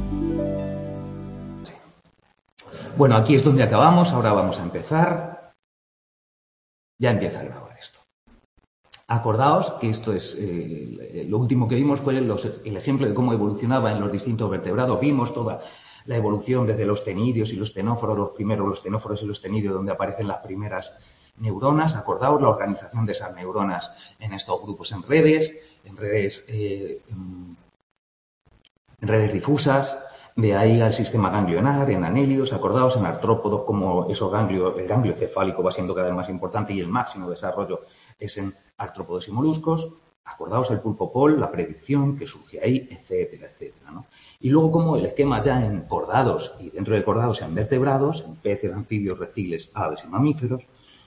Bueno, aquí es donde acabamos, ahora vamos a empezar. Ya empieza a grabar esto. Acordaos que esto es, lo último que vimos fue el ejemplo de cómo evolucionaba en los distintos vertebrados. Vimos toda la evolución desde los ctenidios y los ctenóforos, los ctenóforos y los ctenidios, donde aparecen las primeras neuronas. Acordaos la organización de esas neuronas en estos grupos en redes difusas. De ahí al sistema ganglionar, en anelios, acordaos, en artrópodos, como esos ganglios, el ganglio cefálico va siendo cada vez más importante y el máximo desarrollo es en artrópodos y moluscos. Acordaos el pulpo pol, la predicción que surge ahí, etcétera, etcétera, ¿no? Y luego como el esquema ya en cordados y dentro de cordados en vertebrados, en peces, anfibios, reptiles, aves y mamíferos,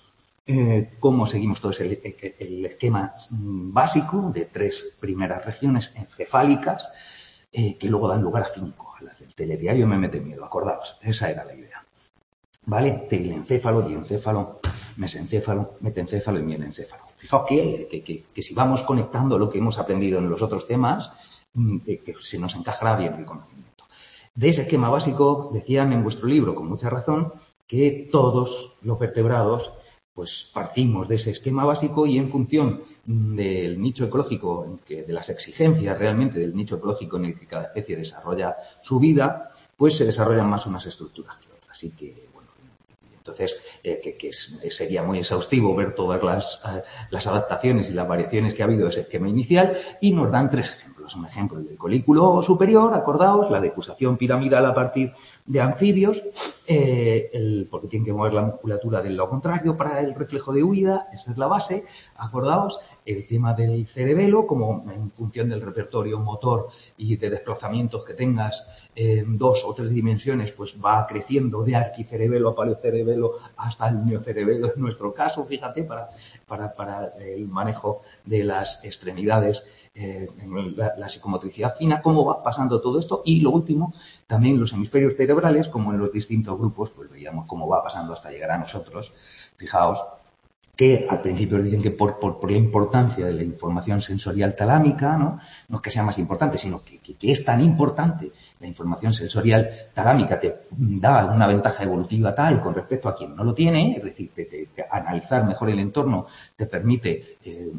cómo seguimos todo el esquema básico de 3 primeras regiones encefálicas, que luego dan lugar a 5. A las del telediario me mete miedo, acordaos, esa era la idea. ¿Vale? Telencéfalo, diencéfalo, mesencéfalo, metencéfalo y mielencéfalo. Fijaos que si vamos conectando lo que hemos aprendido en los otros temas, que se nos encajará bien el conocimiento. De ese esquema básico, decían en vuestro libro, con mucha razón, que todos los vertebrados pues partimos de ese esquema básico y en función del nicho ecológico, de las exigencias realmente del nicho ecológico en el que cada especie desarrolla su vida, pues se desarrollan más unas estructuras que otras. Así que, bueno, entonces, sería muy exhaustivo ver todas las adaptaciones y las variaciones que ha habido de ese esquema inicial y nos dan 3 ejemplos. Un ejemplo, el del colículo superior, acordaos, la decusación piramidal a partir de anfibios, porque tienen que mover la musculatura del lado contrario para el reflejo de huida, esa es la base, acordaos, el tema del cerebelo, como en función del repertorio motor y de desplazamientos que tengas en 2 o 3 dimensiones, pues va creciendo de arquicerebelo a paleocerebelo hasta el neocerebelo, en nuestro caso, fíjate, para el manejo de las extremidades, la psicomotricidad fina, cómo va pasando todo esto. Y lo último, también los hemisferios cerebrales, como en los distintos grupos, pues veíamos cómo va pasando hasta llegar a nosotros. Fijaos que al principio dicen que por la importancia de la información sensorial talámica, ¿no? No es que sea más importante, sino que es tan importante la información sensorial talámica, te da una ventaja evolutiva tal con respecto a quien no lo tiene, es decir, analizar mejor el entorno te permite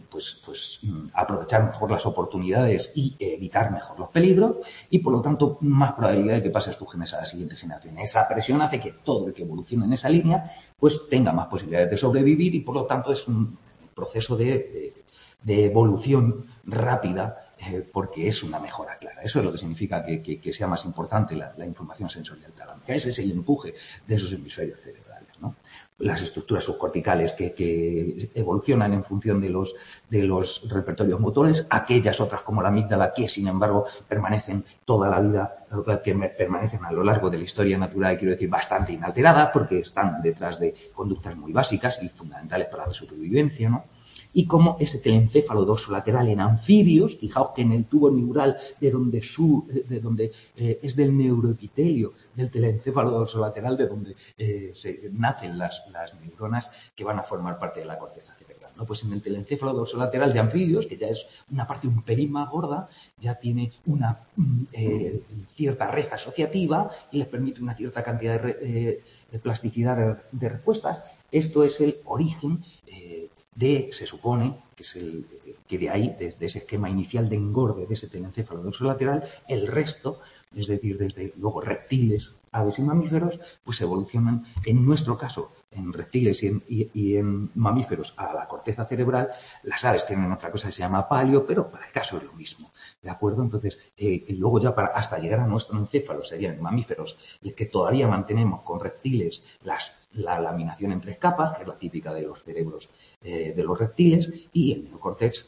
aprovechar mejor las oportunidades y evitar mejor los peligros y por lo tanto más probabilidad de que pases tus genes a la siguiente generación. Esa presión hace que todo el que evolucione en esa línea pues tenga más posibilidades de sobrevivir y por lo tanto es un proceso de evolución rápida porque es una mejora clara. Eso es lo que significa que sea más importante la información sensorial talámica. Ese es el empuje de esos hemisferios cerebrales, ¿no? Las estructuras subcorticales que evolucionan en función de los repertorios motores, aquellas otras como la amígdala que sin embargo permanecen toda la vida, que permanecen a lo largo de la historia natural, quiero decir, bastante inalteradas porque están detrás de conductas muy básicas y fundamentales para la supervivencia, ¿no? Y como ese telencéfalo dorsolateral en anfibios, fijaos que en el tubo neural de donde es del neuroepitelio del telencéfalo dorsolateral de donde se nacen las neuronas que van a formar parte de la corteza cerebral, ¿no? Pues en el telencéfalo dorsolateral de anfibios, que ya es una parte un pelín más gorda, ya tiene una cierta red asociativa y les permite una cierta cantidad de plasticidad de respuestas. Esto es el origen se supone que es que de ahí, desde ese esquema inicial de engorde de ese telencéfalo dorsolateral, el resto, es decir, desde luego reptiles, aves y mamíferos, pues evolucionan, en nuestro caso, en reptiles y en mamíferos a la corteza cerebral. Las aves tienen otra cosa que se llama palio, pero para el caso es lo mismo, ¿de acuerdo? Entonces, luego ya hasta llegar a nuestro encéfalo serían mamíferos, y que todavía mantenemos con reptiles la laminación en 3 capas, que es la típica de los cerebros de los reptiles, y el neocórtex,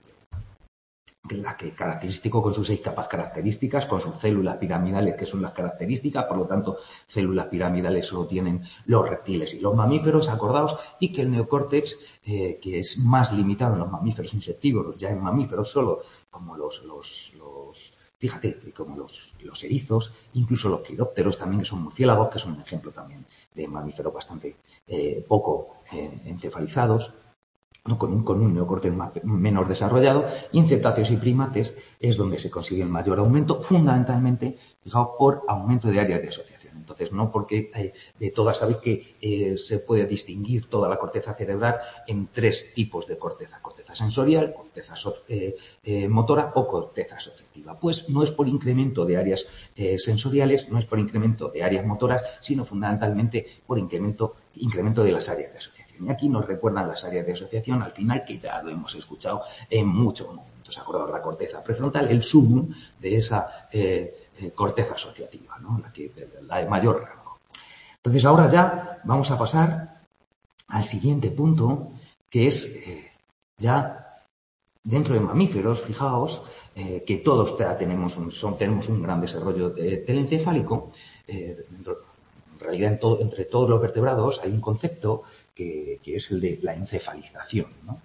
que característico con sus 6 capas características, con sus células piramidales que son las características, por lo tanto células piramidales solo tienen los reptiles y los mamíferos, acordaos, y que el neocórtex, que es más limitado en los mamíferos insectívoros, ya en mamíferos solo, como fíjate, como los erizos, incluso los quirópteros también, que son murciélagos, que son un ejemplo también de mamíferos bastante poco encefalizados. ¿no? Con un neocorte menos desarrollado, y en cetáceos y primates es donde se consigue el mayor aumento, fundamentalmente, fijaos, por aumento de áreas de asociación. Entonces, no porque de todas sabéis que se puede distinguir toda la corteza cerebral en tres tipos de corteza: corteza sensorial, corteza motora o corteza asociativa. Pues no es por incremento de áreas sensoriales, no es por incremento de áreas motoras, sino fundamentalmente por incremento de las áreas de asociación. Y aquí nos recuerdan las áreas de asociación, al final, que ya lo hemos escuchado en muchos momentos. Acordaos, la corteza prefrontal, el sumum de esa corteza asociativa, ¿no? La de mayor rango. Entonces, ahora ya vamos a pasar al siguiente punto, que es ya dentro de mamíferos. Fijaos que todos tenemos un gran desarrollo telencefálico. En realidad, entre todos los vertebrados hay un concepto que es el de la encefalización, ¿no?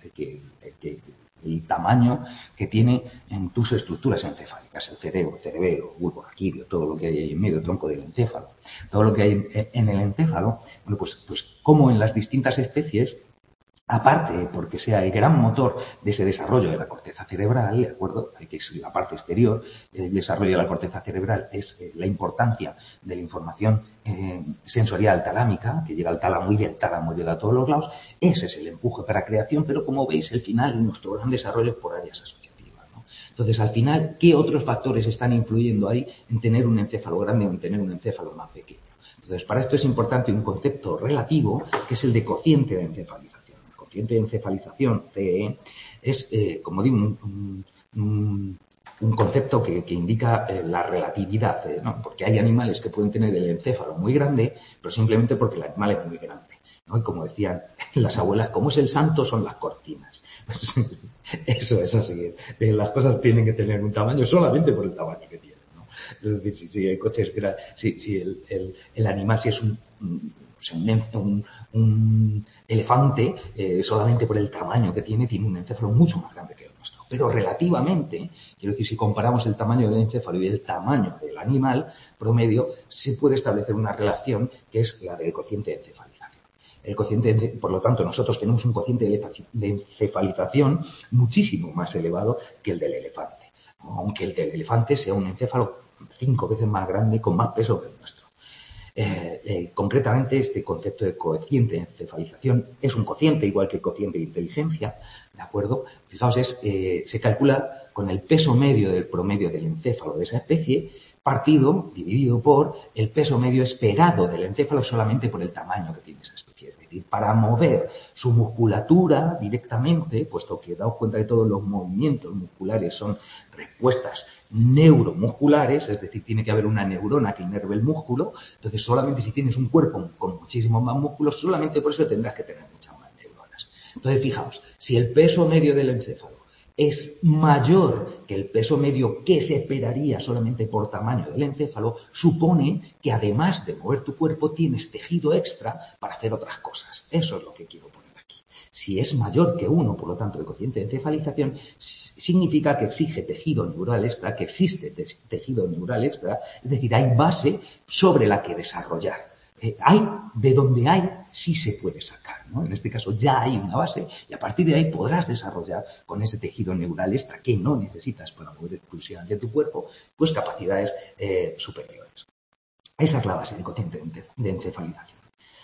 El tamaño que tiene en tus estructuras encefálicas, el cerebelo, bulbo raquídeo, todo lo que hay ahí en medio, el tronco del encéfalo, todo lo que hay en el encéfalo, bueno, pues como en las distintas especies, aparte, porque sea el gran motor de ese desarrollo de la corteza cerebral, ¿de acuerdo? Que es la parte exterior, el desarrollo de la corteza cerebral es la importancia de la información sensorial talámica, que llega al tálamo y del tálamo llega a todos los lados. Ese es el empuje para creación, pero como veis, el final, nuestro gran desarrollo es por áreas asociativas, ¿no? Entonces, al final, ¿qué otros factores están influyendo ahí en tener un encéfalo grande o en tener un encéfalo más pequeño? Entonces, para esto es importante un concepto relativo, que es el de cociente de encefalización. El cociente de encefalización, CE, es, como digo, un concepto que indica la relatividad, ¿no? Porque hay animales que pueden tener el encéfalo muy grande, pero simplemente porque el animal es muy grande, ¿no? Y como decían las abuelas, como es el santo, son las cortinas. Pues, eso es así. Las cosas tienen que tener un tamaño solamente por el tamaño que tienen, ¿no? Es decir, si el coche si el animal, si es un elefante, solamente por el tamaño que tiene un encéfalo mucho más grande que el nuestro. Pero relativamente, quiero decir, si comparamos el tamaño del encéfalo y el tamaño del animal promedio, se puede establecer una relación que es la del cociente de encefalización. Por lo tanto, nosotros tenemos un cociente de encefalización muchísimo más elevado que el del elefante, aunque el del elefante sea un encéfalo 5 veces más grande, con más peso que el nuestro. Concretamente, este concepto de cociente de encefalización es un cociente igual que el cociente de inteligencia, ¿de acuerdo? Fijaos, se calcula con el peso medio del promedio del encéfalo de esa especie, dividido por el peso medio esperado del encéfalo solamente por el tamaño que tiene esa especie. Es decir, para mover su musculatura directamente, puesto que daos cuenta que todos los movimientos musculares son respuestas neuromusculares, es decir, tiene que haber una neurona que inerve el músculo. Entonces, solamente si tienes un cuerpo con muchísimos más músculos, solamente por eso tendrás que tener muchas más neuronas. Entonces, fijaos, si el peso medio del encéfalo es mayor que el peso medio que se esperaría solamente por tamaño del encéfalo, supone que además de mover tu cuerpo, tienes tejido extra para hacer otras cosas. Eso es lo que quiero poner aquí. Si es mayor que 1, por lo tanto, el cociente de encefalización, significa que exige tejido neural extra, que existe tejido neural extra, es decir, hay base sobre la que desarrollar. De donde hay, sí se puede sacar, ¿no? En este caso ya hay una base y a partir de ahí podrás desarrollar con ese tejido neural extra que no necesitas para mover exclusivamente tu cuerpo, pues capacidades superiores. Esa es la base del cociente de encefalización.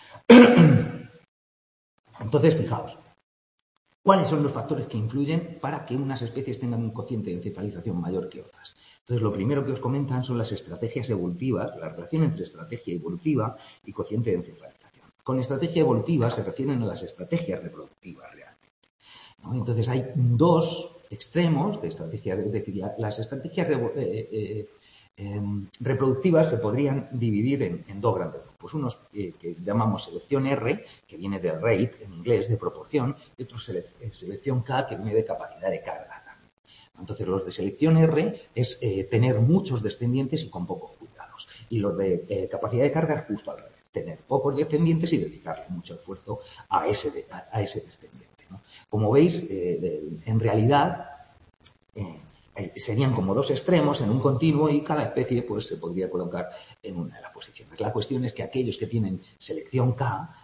Entonces, fijaos, ¿cuáles son los factores que influyen para que unas especies tengan un cociente de encefalización mayor que otras? Entonces, lo primero que os comentan son las estrategias evolutivas, la relación entre estrategia evolutiva y cociente de encefalización. Con estrategia evolutiva se refieren a las estrategias reproductivas realmente, ¿no? Entonces, hay dos extremos de estrategia, es decir, las estrategias reproductivas se podrían dividir en dos grandes grupos. Unos que llamamos selección R, que viene de rate en inglés, de proporción, y otros selección K, que viene de capacidad de carga. Entonces, los de selección R es tener muchos descendientes y con pocos cuidados. Y los de capacidad de carga es justo al revés, tener pocos descendientes y dedicarle mucho esfuerzo a ese descendiente, ¿no? Como veis, en realidad serían como dos extremos en un continuo y cada especie pues se podría colocar en una de las posiciones. La cuestión es que aquellos que tienen selección K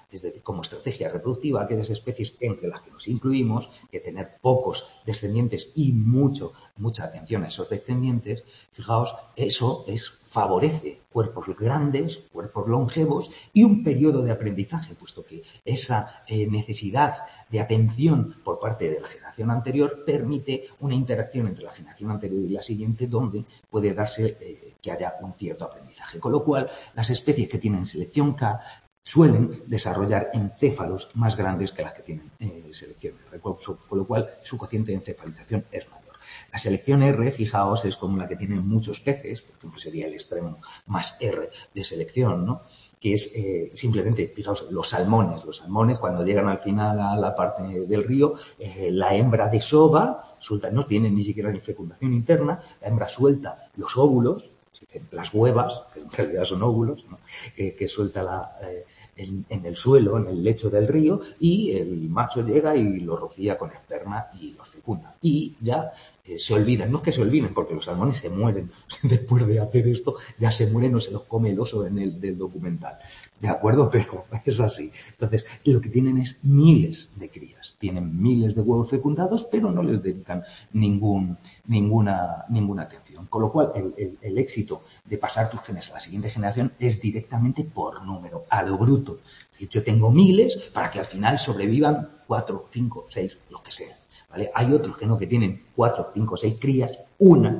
es decir, como estrategia reproductiva, aquellas especies entre las que nos incluimos, que tener pocos descendientes y mucha atención a esos descendientes, fijaos, eso favorece cuerpos grandes, cuerpos longevos y un periodo de aprendizaje, puesto que esa necesidad de atención por parte de la generación anterior permite una interacción entre la generación anterior y la siguiente donde puede darse que haya un cierto aprendizaje. Con lo cual, las especies que tienen selección K suelen desarrollar encéfalos más grandes que las que tienen selección R, con lo cual su cociente de encefalización es mayor. La selección R, fijaos, es como la que tienen muchos peces, por ejemplo, sería el extremo más R de selección, ¿no? Que es simplemente, fijaos, los salmones. Los salmones, cuando llegan al final a la parte del río, la hembra desova, suelta, no tienen ni siquiera ni fecundación interna, la hembra suelta los óvulos, las huevas, que en realidad son óvulos, ¿no? que suelta en el suelo, en el lecho del río, y el macho llega y lo rocía con esperma y lo fecunda. Y ya se olvidan, no es que se olviden, porque los salmones se mueren después de hacer esto, ya se mueren o se los come el oso del documental. ¿De acuerdo? Pero es así. Entonces, lo que tienen es miles de crías. Tienen miles de huevos fecundados, pero no les dedican ninguna atención. Con lo cual, el éxito de pasar tus genes a la siguiente generación es directamente por número, a lo bruto. Es decir, yo tengo miles para que al final sobrevivan 4, 5, 6, los que sean. ¿Vale? Hay otros que no, que tienen 4, 5, 6 crías, 1,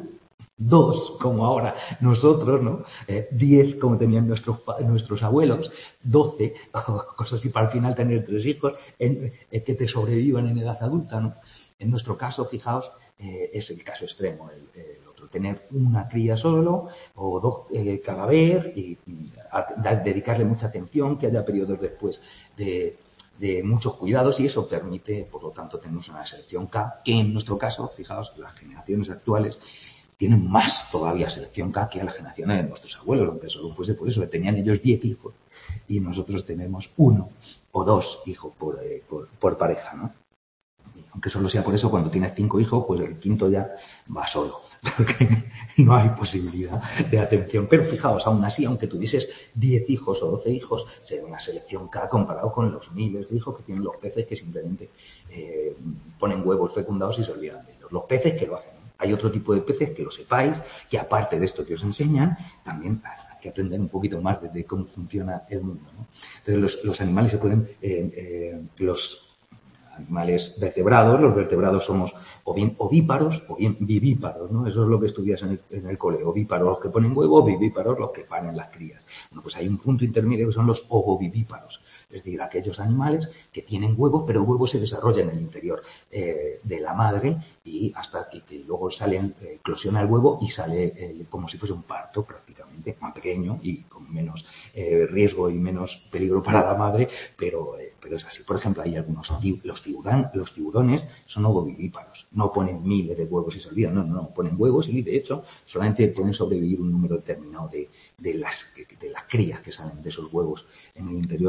2, como ahora nosotros, ¿no? 10, como tenían nuestros abuelos, 12, cosas así, para al final tener 3 hijos que te sobrevivan en edad adulta, ¿no? En nuestro caso, fijaos, es el caso extremo, el otro, tener una cría solo o 2 cada vez y dedicarle mucha atención, que haya periodos después de muchos cuidados y eso permite, por lo tanto, tener una selección K, que en nuestro caso, fijaos, las generaciones actuales tienen más todavía selección K que a las generaciones de nuestros abuelos, aunque solo fuese por eso, que tenían ellos 10 hijos y nosotros tenemos 1 o 2 hijos por pareja, ¿no? Aunque solo sea por eso, cuando tienes 5 hijos, pues el quinto ya va solo, porque no hay posibilidad de atención. Pero fijaos, aún así, aunque tuvieses 10 hijos o 12 hijos, sería una selección K comparado con los miles de hijos que tienen los peces que simplemente ponen huevos fecundados y se olvidan de ellos. Los peces que lo hacen. Hay otro tipo de peces que lo sepáis, que aparte de esto que os enseñan, también hay que aprender un poquito más de cómo funciona el mundo, ¿no? Entonces los animales se pueden, los animales vertebrados, los vertebrados somos o bien ovíparos o bien vivíparos, ¿no? Eso es lo que estudias en el cole. Ovíparos los que ponen huevos, vivíparos los que paren las crías. Bueno, pues hay un punto intermedio que son los ovovivíparos. Es decir, aquellos animales que tienen huevos, pero el huevo se desarrolla en el interior de la madre y hasta que luego eclosiona el huevo y sale como si fuese un parto prácticamente, más pequeño y con menos riesgo y menos peligro para la madre, pero es así. Por ejemplo, hay algunos, los tiburones son ovovivíparos, no ponen miles de huevos y se olvidan, no, ponen huevos y de hecho solamente pueden sobrevivir un número determinado de las crías que salen de esos huevos en el interior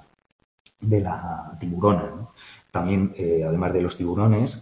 de la tiburona, ¿no? También, además de los tiburones,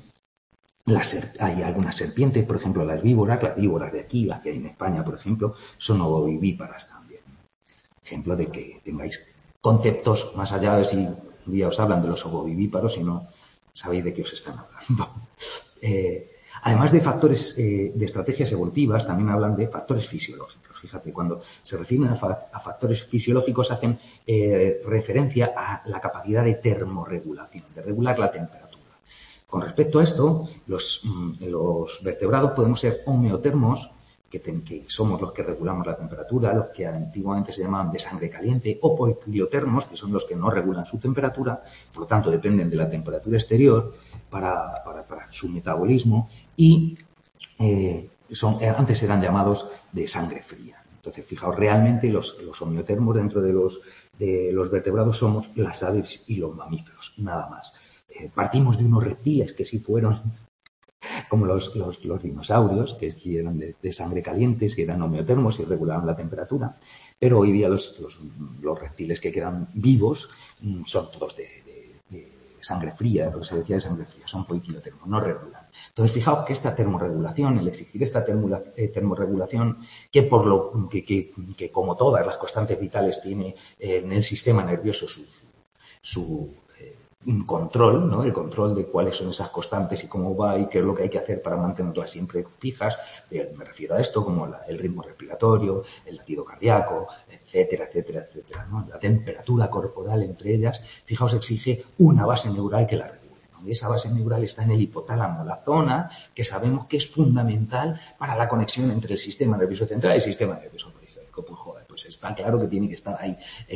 hay algunas serpientes, por ejemplo las víboras de aquí, las que hay en España, por ejemplo, son ovovivíparas también. Ejemplo de que tengáis conceptos más allá de si un día os hablan de los ovovivíparos y no sabéis de qué os están hablando. Además de factores de estrategias evolutivas, también hablan de factores fisiológicos. Fíjate, cuando se refieren a factores fisiológicos hacen referencia a la capacidad de termorregulación, de regular la temperatura. Con respecto a esto, los vertebrados podemos ser homeotermos, que somos los que regulamos la temperatura, los que antiguamente se llamaban de sangre caliente, o poikiliotermos, que son los que no regulan su temperatura, por lo tanto dependen de la temperatura exterior para su metabolismo, y antes eran llamados de sangre fría. Entonces, fijaos, realmente los homeotermos dentro de los vertebrados somos las aves y los mamíferos, nada más. Partimos de unos reptiles que sí fueron como los dinosaurios, que eran de sangre caliente, que eran homeotermos y regulaban la temperatura, pero hoy día los reptiles que quedan vivos son todos de sangre fría, lo que se decía de sangre fría, son poikilotermos, no regulan. Entonces, fijaos que esta termorregulación, el exigir esta termorregulación, que como todas las constantes vitales tiene en el sistema nervioso un control, ¿no? El control de cuáles son esas constantes y cómo va y qué es lo que hay que hacer para mantenerlas siempre fijas. Me refiero a esto como el ritmo respiratorio, el latido cardíaco, etcétera, etcétera, etcétera, ¿no? La temperatura corporal entre ellas, fijaos, exige una base neural que la regule, ¿no? Y esa base neural está en el hipotálamo, la zona que sabemos que es fundamental para la conexión entre el sistema nervioso central y el sistema nervioso periférico. Pues joder, pues está claro que tiene que estar ahí,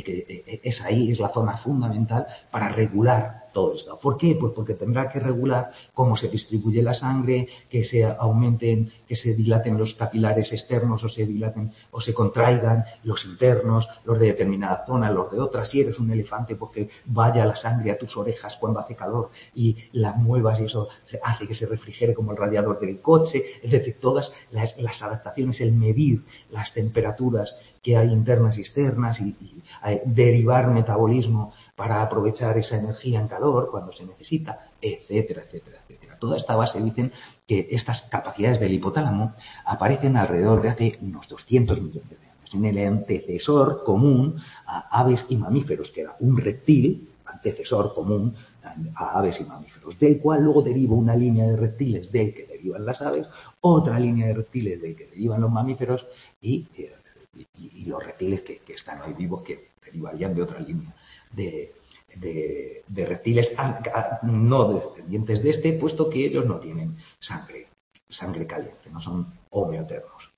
es la zona fundamental para regular todo esto. ¿Por qué? Pues porque tendrá que regular cómo se distribuye la sangre, que se aumenten, que se dilaten los capilares externos o se dilaten o se contraigan los internos, los de determinada zona, los de otra. Si eres un elefante, pues que vaya la sangre a tus orejas cuando hace calor y las muevas y eso hace que se refrigere como el radiador del coche. Es decir, todas las adaptaciones, el medir las temperaturas que hay internas y externas y derivar metabolismo para aprovechar esa energía en calor cuando se necesita, etcétera, etcétera, etcétera. Toda esta base dicen que estas capacidades del hipotálamo aparecen alrededor de hace unos 200 millones de años, en el antecesor común a aves y mamíferos, que era un reptil, antecesor común a aves y mamíferos, del cual luego deriva una línea de reptiles del que derivan las aves, otra línea de reptiles del que derivan los mamíferos y los reptiles que están hoy vivos, que derivarían de otra línea de reptiles no descendientes de este, puesto que ellos no tienen sangre caliente, no son homeotermos.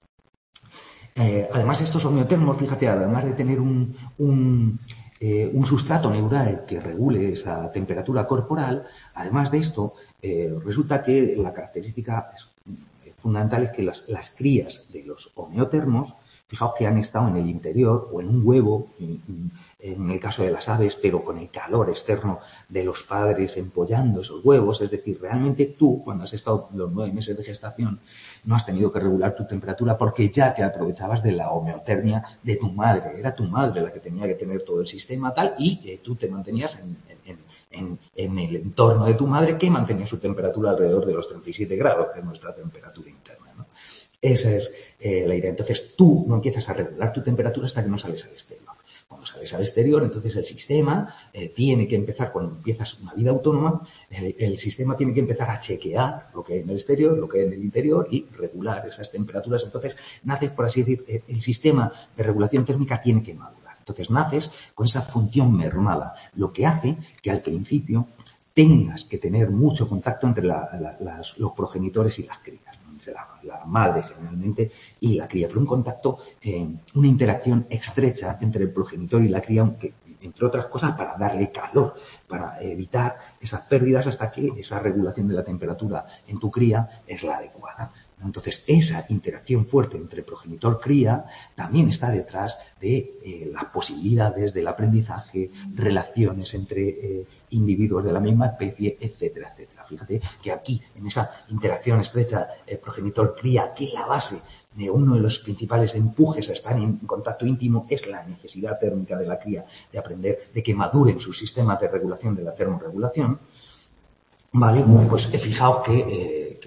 Además, estos homeotermos, fíjate, además de tener un sustrato neural que regule esa temperatura corporal, además de esto, resulta que la característica fundamental es que las crías de los homeotermos, fijaos que han estado en el interior o en un huevo, en el caso de las aves, pero con el calor externo de los padres empollando esos huevos. Es decir, realmente tú, cuando has estado los 9 meses de gestación, no has tenido que regular tu temperatura porque ya te aprovechabas de la homeotermia de tu madre. Era tu madre la que tenía que tener todo el sistema tal y tú te mantenías en el entorno de tu madre, que mantenía su temperatura alrededor de los 37 grados, que es nuestra temperatura interna, ¿no? Esa es la idea. Entonces tú no empiezas a regular tu temperatura hasta que no sales al exterior. Cuando sales al exterior, entonces el sistema tiene que empezar, cuando empiezas una vida autónoma, el sistema tiene que empezar a chequear lo que hay en el exterior, lo que hay en el interior y regular esas temperaturas. Entonces naces, por así decir, el sistema de regulación térmica tiene que madurar. Entonces naces con esa función mermada, lo que hace que al principio tengas que tener mucho contacto entre los progenitores y las crías, ¿no? Entre la madre generalmente y la cría, pero un contacto, una interacción estrecha entre el progenitor y la cría, aunque, entre otras cosas, para darle calor, para evitar esas pérdidas hasta que esa regulación de la temperatura en tu cría es la adecuada. Entonces, esa interacción fuerte entre progenitor-cría también está detrás de las posibilidades del aprendizaje, relaciones entre individuos de la misma especie, etcétera, etcétera. Fíjate que aquí, en esa interacción estrecha progenitor-cría, que la base de uno de los principales empujes a estar en contacto íntimo es la necesidad térmica de la cría de aprender, de que maduren sus sistemas de regulación de la termorregulación. Vale, pues fijaos que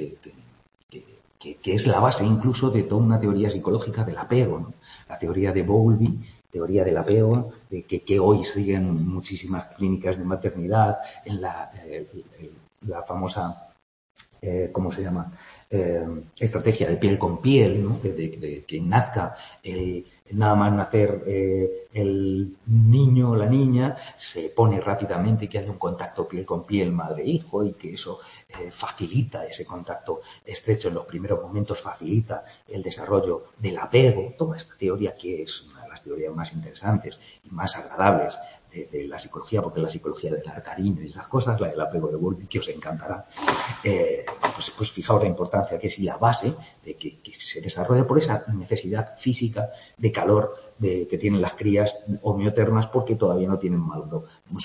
es la base incluso de toda una teoría psicológica del apego, ¿no? La teoría de Bowlby, teoría del apego, de que hoy siguen muchísimas clínicas de maternidad, en la famosa, ¿cómo se llama? Estrategia de piel con piel, ¿no? De que nazca nada más nacer el niño o la niña, se pone rápidamente, que hace un contacto piel con piel madre-hijo y que eso facilita ese contacto estrecho en los primeros momentos, facilita el desarrollo del apego. Toda esta teoría, que es una de las teorías más interesantes y más agradables de la psicología, porque la psicología de dar cariño y esas cosas, la del apego de Bowlby, que os encantará, pues fijaos la importancia que es y la base de que se desarrolla por esa necesidad física de calor que tienen las crías homeotermas, porque todavía no tienen maduro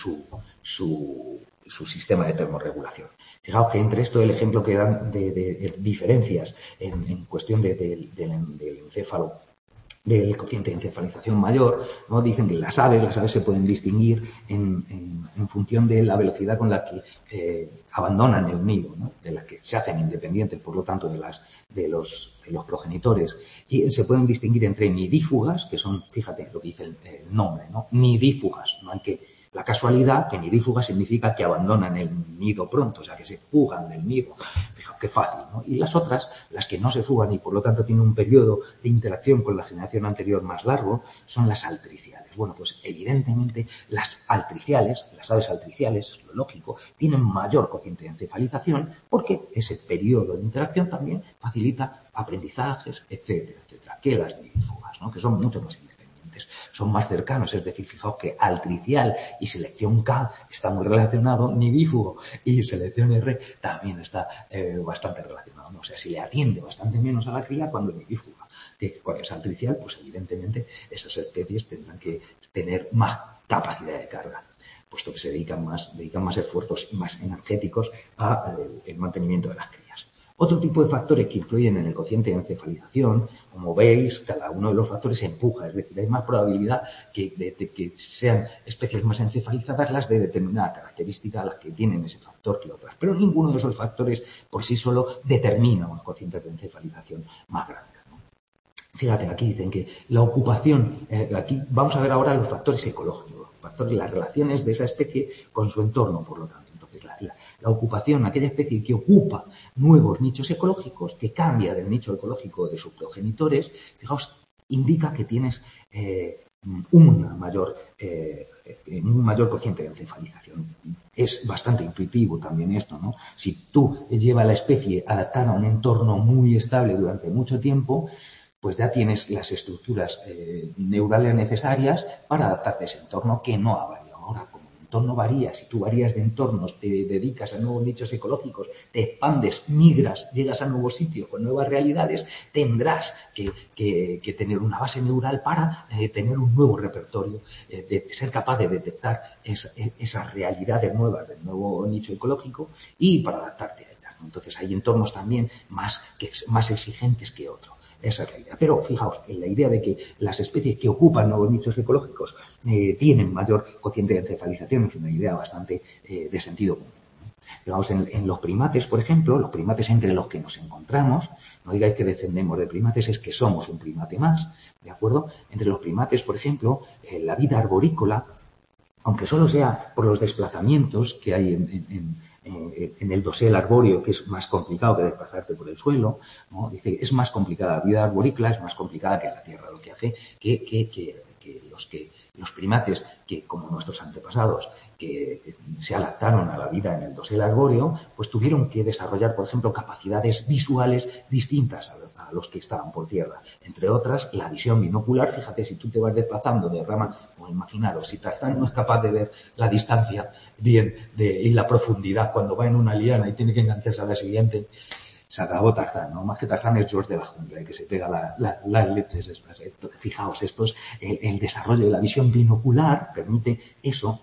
su sistema de termorregulación. Fijaos que entre esto el ejemplo que dan de diferencias en cuestión del encéfalo, del cociente de encefalización mayor, ¿no? Dicen que las aves se pueden distinguir en función de la velocidad con la que abandonan el nido, ¿no? De la que se hacen independientes, por lo tanto, de los progenitores. Y se pueden distinguir entre nidífugas, que son, fíjate lo que dice el nombre, ¿no? Nidífugas, no hay que La casualidad, que nidífuga, significa que abandonan el nido pronto, o sea, que se fugan del nido. Fijaos qué fácil, ¿no? Y las otras, las que no se fugan y por lo tanto tienen un periodo de interacción con la generación anterior más largo, son las altriciales. Bueno, pues evidentemente las altriciales, las aves altriciales, es lo lógico, tienen mayor cociente de encefalización porque ese periodo de interacción también facilita aprendizajes, etcétera, etcétera, que las nidífugas, ¿no? Que son mucho más independientes. Son más cercanos, es decir, fijaos que altricial y selección K está muy relacionado, nidífugo y selección R también está bastante relacionado, ¿no? O sea, si le atiende bastante menos a la cría cuando es nidífuga, que cuando es altricial, pues evidentemente esas especies tendrán que tener más capacidad de carga, puesto que se dedican más esfuerzos más energéticos al mantenimiento de las crías. Otro tipo de factores que influyen en el cociente de encefalización, como veis, cada uno de los factores empuja, es decir, hay más probabilidad de que sean especies más encefalizadas las de determinada característica, las que tienen ese factor que otras. Pero ninguno de esos factores por sí solo determina un cociente de encefalización más grande. Fíjate, aquí dicen que la ocupación, aquí vamos a ver ahora los factores ecológicos, las relaciones de esa especie con su entorno, por lo tanto. Entonces, la ocupación, aquella especie que ocupa nuevos nichos ecológicos, que cambia del nicho ecológico de sus progenitores, fijaos, indica que tienes un mayor cociente de encefalización. Es bastante intuitivo también esto, ¿no? Si tú llevas a la especie a adaptar a un entorno muy estable durante mucho tiempo, pues ya tienes las estructuras neurales necesarias para adaptarte a ese entorno que no ha variado. Ahora, como el entorno varía, si tú varías de entornos, te dedicas a nuevos nichos ecológicos, te expandes, migras, llegas a nuevos sitios con nuevas realidades, tendrás que tener una base neural para tener un nuevo repertorio, de ser capaz de detectar esas realidades nuevas del nuevo nicho ecológico y para adaptarte a ellas, ¿no? Entonces hay entornos también más exigentes que otros. Esa es la idea. Pero fijaos, en la idea de que las especies que ocupan nuevos nichos ecológicos tienen mayor cociente de encefalización es una idea bastante de sentido común. Fijaos, en los primates, por ejemplo, los primates entre los que nos encontramos, no digáis que descendemos de primates, es que somos un primate más, ¿de acuerdo? Entre los primates, por ejemplo, la vida arborícola, aunque solo sea por los desplazamientos que hay en el dosel arbóreo, que es más complicado que desplazarte por el suelo, ¿no? Dice, es más complicada la vida arborícola, es más complicada que la tierra, lo que hace que los primates, que como nuestros antepasados, que se adaptaron a la vida en el dosel arbóreo, pues tuvieron que desarrollar, por ejemplo, capacidades visuales distintas a los que estaban por tierra. Entre otras, la visión binocular. Fíjate, si tú te vas desplazando de rama, pues imaginaros, si Tarzán no es capaz de ver la distancia bien y la profundidad cuando va en una liana y tiene que engancharse a la siguiente, se acabó Tarzán, ¿no? Más que Tarzán es George de la jungla, que se pega las leches estas. Fijaos, el desarrollo de la visión binocular permite eso,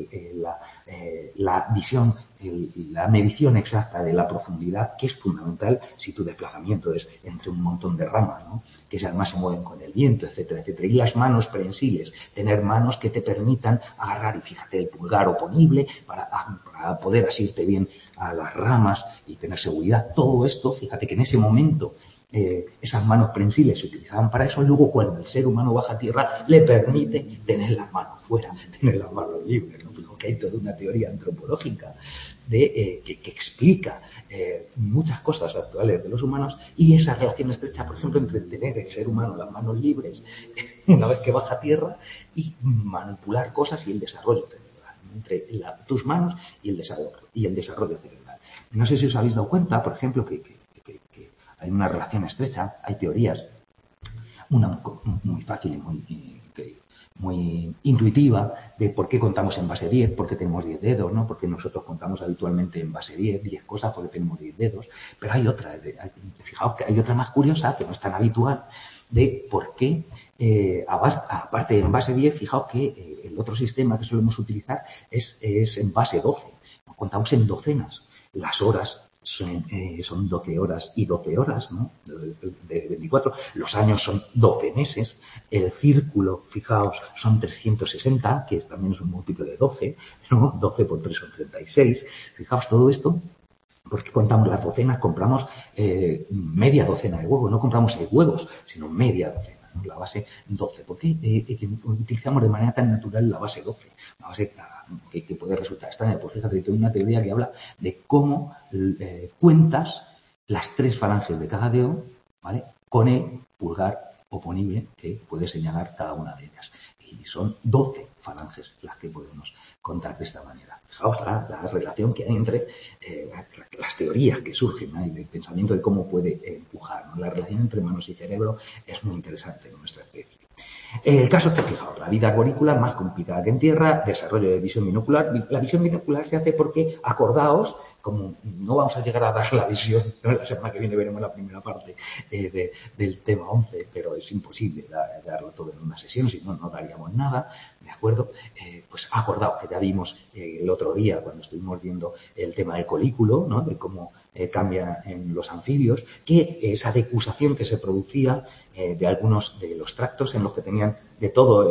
la visión, la medición exacta de la profundidad, que es fundamental si tu desplazamiento es entre un montón de ramas, ¿no? Que además se mueven con el viento, etcétera, etcétera. Y las manos prensiles, tener manos que te permitan agarrar, y fíjate, el pulgar oponible para poder asirte bien a las ramas y tener seguridad. Todo esto, fíjate que en ese momento esas manos prensiles se utilizaban para eso. Luego, cuando el ser humano baja a tierra, le permite tener las manos fuera, tener las manos libres, ¿no? Fijo que hay toda una teoría antropológica que explica muchas cosas actuales de los humanos, y esa relación estrecha, por ejemplo, entre tener el ser humano las manos libres una vez que baja a tierra y manipular cosas y el desarrollo cerebral, ¿no? Entre tus manos y el desarrollo cerebral. No sé si os habéis dado cuenta, por ejemplo, que hay una relación estrecha, hay teorías, una muy fácil y muy intuitiva, de por qué contamos en base 10, porque tenemos 10 dedos, ¿no? Porque nosotros contamos habitualmente en base 10 cosas porque tenemos 10 dedos. Pero hay otra, fijaos que hay otra más curiosa, que no es tan habitual, de por qué, aparte de en base 10, fijaos que el otro sistema que solemos utilizar es en base 12. Contamos en docenas. Las horas son 12 horas y 12 horas, ¿no? De 24. Los años son 12 meses. El círculo, fijaos, son 360, que también es un múltiplo de 12, ¿no? 12 por 3 son 36. Fijaos todo esto, porque contamos las docenas, compramos media docena de huevos. No compramos 6 huevos, sino media docena. ¿no? La base 12. ¿Por qué utilizamos de manera tan natural la base 12? Una base que puede resultar extraña. Pues fíjate, tengo una teoría que habla de cómo cuentas las 3 falanges de cada dedo, ¿vale? Con el pulgar oponible que puede señalar cada una de ellas. Y son 12 falanges las que podemos contar de esta manera. Fijaos la relación que hay entre las teorías que surgen, ¿no? Y el pensamiento de cómo puede empujar, ¿no? La relación entre manos y cerebro es muy interesante en nuestra especie. El caso es que, fijaos, la vida arborícola más complicada que en tierra, desarrollo de visión binocular. La visión binocular se hace porque, acordaos, como no vamos a llegar a dar la visión, ¿no? La semana que viene veremos la primera parte del tema 11, pero es imposible darlo todo en una sesión, si no, no daríamos nada, ¿de acuerdo? Pues acordaos que ya vimos el otro día, cuando estuvimos viendo el tema del colículo, ¿no? De cómo cambia en los anfibios, que esa decusación que se producía de algunos de los tractos en los que tenían de todo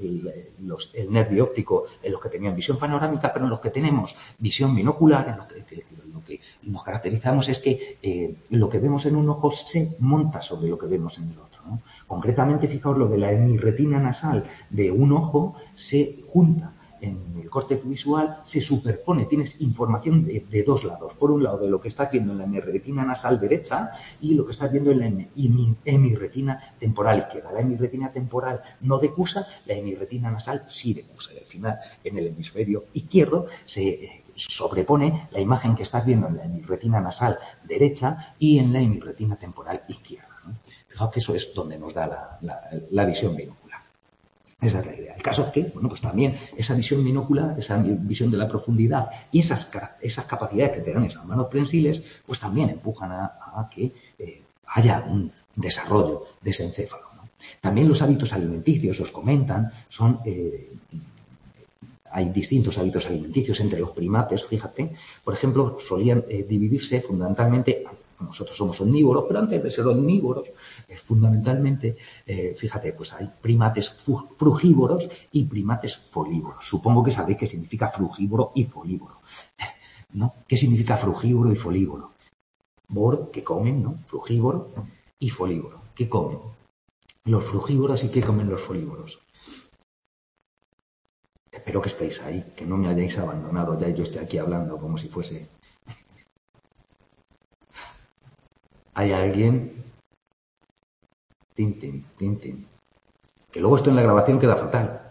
el nervio óptico, en los que tenían visión panorámica, pero en los que tenemos visión binocular, en lo que nos caracterizamos es que lo que vemos en un ojo se monta sobre lo que vemos en el otro, ¿no? Concretamente, fijaos, lo de la hemirretina nasal de un ojo se junta en el córtex visual, se superpone, tienes información de 2 lados. Por un lado, de lo que estás viendo en la hemirretina nasal derecha y lo que estás viendo en la hemirretina temporal izquierda. La hemirretina temporal no decusa, la hemirretina nasal sí decusa. Y al final, en el hemisferio izquierdo se sobrepone la imagen que estás viendo en la hemirretina nasal derecha y en la hemirretina temporal izquierda, ¿no? Fijaos que eso es donde nos da la visión binocular. Esa es la idea. El caso es que, bueno, pues también esa visión binocular, esa visión de la profundidad y esas capacidades que te dan esas manos prensiles, pues también empujan a que haya un desarrollo de ese encéfalo, ¿no? También los hábitos alimenticios, os comentan, hay distintos hábitos alimenticios entre los primates, fíjate. Por ejemplo, solían dividirse fundamentalmente. Nosotros somos omnívoros, pero antes de ser omnívoros, fundamentalmente, fíjate, pues hay primates frugívoros y primates folívoros. Supongo que sabéis qué significa frugívoro y folívoro, ¿no? ¿Qué significa frugívoro y folívoro? Vor, que comen, ¿no? Frugívoro y folívoro, ¿qué comen? Los frugívoros y ¿qué comen los folívoros? Espero que estéis ahí, que no me hayáis abandonado ya y yo estoy aquí hablando como si fuese... ¿Hay alguien? Tin, tin, tin. Que luego esto en la grabación queda fatal.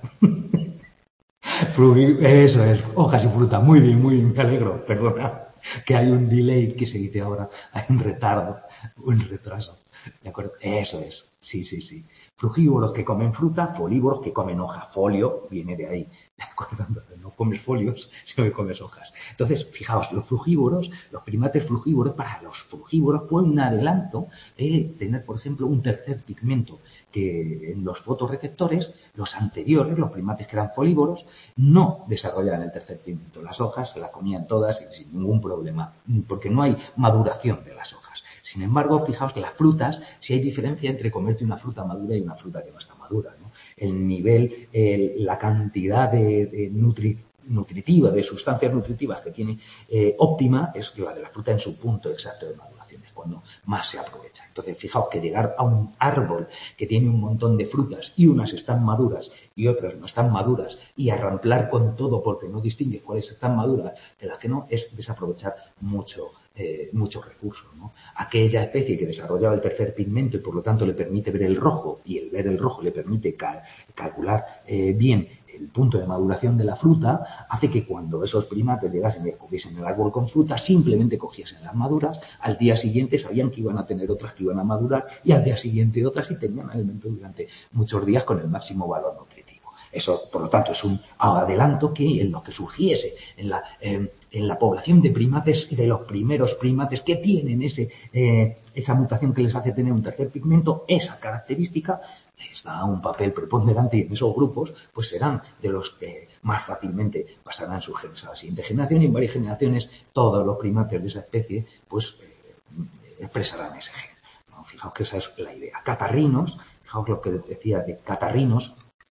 Eso es, hojas y fruta. Muy bien, me alegro. Perdona, que hay un delay que se dice ahora, hay un retardo, un retraso. ¿De acuerdo? Eso es, sí. Frugívoros que comen fruta, folívoros que comen hoja. Folio viene de ahí, ¿de acuerdo? No comes folios, sino que comes hojas. Entonces, fijaos, los frugívoros, los primates frugívoros, para los frugívoros fue un adelanto tener, por ejemplo, un tercer pigmento que en los fotorreceptores, los anteriores, los primates que eran folívoros, no desarrollaban el tercer pigmento. Las hojas se las comían todas sin ningún problema, porque no hay maduración de las hojas. Sin embargo, fijaos que las frutas, si hay diferencia entre comerte una fruta madura y una fruta que no está madura, ¿no? El nivel, la cantidad de nutritiva, de sustancias nutritivas que tiene óptima es la de la fruta en su punto exacto de maduración, es cuando más se aprovecha. Entonces, fijaos que llegar a un árbol que tiene un montón de frutas y unas están maduras y otras no están maduras y arramplar con todo porque no distingue cuáles están maduras de las que no, es desaprovechar muchos recursos, ¿no? Aquella especie que desarrollaba el tercer pigmento y por lo tanto le permite ver el rojo y el ver el rojo le permite calcular bien el punto de maduración de la fruta, hace que cuando esos primates llegasen y descubriesen el árbol con fruta, simplemente cogiesen las maduras, al día siguiente sabían que iban a tener otras que iban a madurar y al día siguiente otras y tenían alimento durante muchos días con el máximo valor nutritivo. Eso, por lo tanto, es un adelanto que en los que surgiese en la población de primates, de los primeros primates que tienen esa mutación que les hace tener un tercer pigmento, esa característica les da un papel preponderante y en esos grupos pues serán de los que más fácilmente pasarán sus genes a la siguiente generación y en varias generaciones todos los primates de esa especie pues expresarán ese gen, ¿no? Fijaos que esa es la idea. Catarrinos, fijaos lo que decía de catarrinos,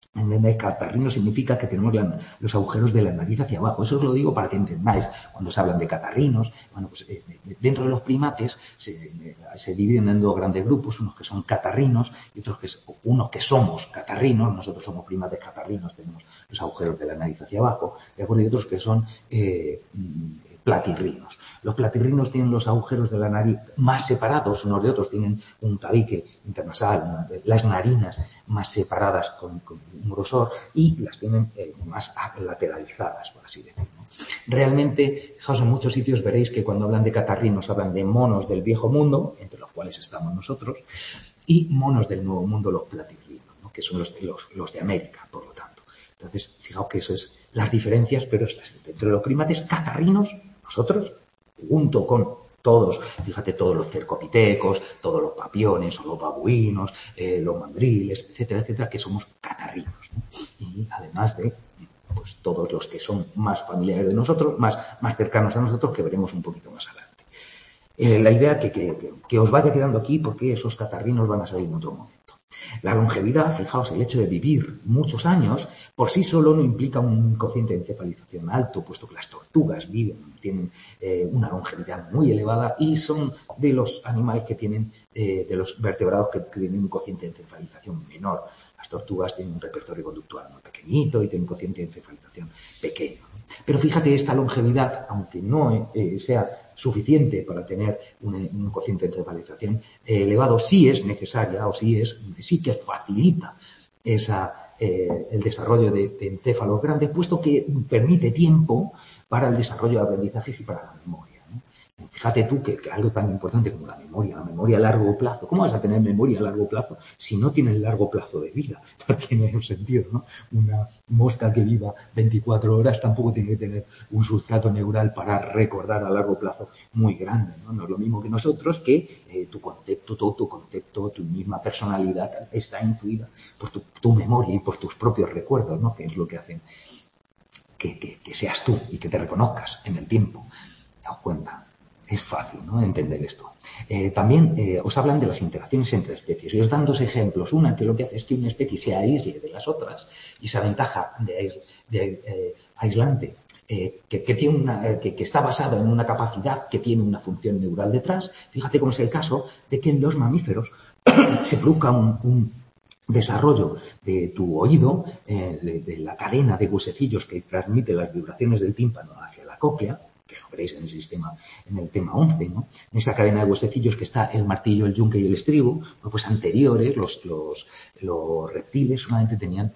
¿Entendéis? Catarrino significa que tenemos los agujeros de la nariz hacia abajo. Eso os lo digo para que entendáis. Cuando se hablan de catarrinos, bueno, pues dentro de los primates se dividen en dos grandes grupos, unos que son catarrinos y unos que somos catarrinos. Nosotros somos primates catarrinos, tenemos los agujeros de la nariz hacia abajo, ¿de acuerdo? Y otros que son platirrinos. Los platirrinos tienen los agujeros de la nariz más separados unos de otros, tienen un tabique internasal, las narinas más separadas con un grosor y las tienen más lateralizadas, por así decirlo. Realmente, fijaos, en muchos sitios veréis que cuando hablan de catarrinos hablan de monos del viejo mundo, entre los cuales estamos nosotros, y monos del nuevo mundo, los platirrinos, ¿no? Que son los de América, por lo tanto. Entonces, fijaos que eso es las diferencias, pero es dentro de los primates catarrinos, nosotros, junto con todos, fíjate, todos los cercopitecos, todos los papiones o los babuinos, los mandriles, etcétera, etcétera, que somos catarrinos, ¿no? Y además de pues todos los que son más familiares de nosotros, más cercanos a nosotros, que veremos un poquito más adelante. La idea que os vaya quedando aquí, porque esos catarrinos van a salir en otro momento. La longevidad, fijaos, el hecho de vivir muchos años, por sí solo no implica un cociente de encefalización alto, puesto que las tortugas tienen una longevidad muy elevada y son de los animales que tienen, de los vertebrados que tienen un cociente de encefalización menor. Las tortugas tienen un repertorio conductual muy pequeñito y tienen un cociente de encefalización pequeño. Pero fíjate, esta longevidad, aunque no sea suficiente para tener un cociente de encefalización elevado, sí es necesaria o sí que facilita el desarrollo de encéfalos grandes, puesto que permite tiempo para el desarrollo de aprendizajes y para la memoria, ¿no? Fíjate tú que algo tan importante como la memoria a largo plazo, ¿cómo vas a tener memoria a largo plazo si no tienes largo plazo de vida? No tiene un sentido, ¿no? Una mosca que viva 24 horas tampoco tiene que tener un sustrato neural para recordar a largo plazo muy grande, ¿no? No es lo mismo que nosotros, que todo tu concepto, tu misma personalidad está influida por tu memoria y por tus propios recuerdos, ¿no? Que es lo que hacen que seas tú y que te reconozcas en el tiempo. Daos cuenta. Es fácil, ¿no?, entender esto. También os hablan de las interacciones entre especies. Y os dan dos ejemplos. Una que lo que hace es que una especie se aísle de las otras y esa ventaja aislante que está basada en una capacidad que tiene una función neural detrás. Fíjate cómo es el caso de que en los mamíferos se produzca un desarrollo de tu oído, de la cadena de huesecillos que transmite las vibraciones del tímpano hacia la cóclea, que lo veréis en el tema 11, ¿no? En esa cadena de huesecillos que está el martillo, el yunque y el estribo, pues anteriores, los reptiles solamente tenían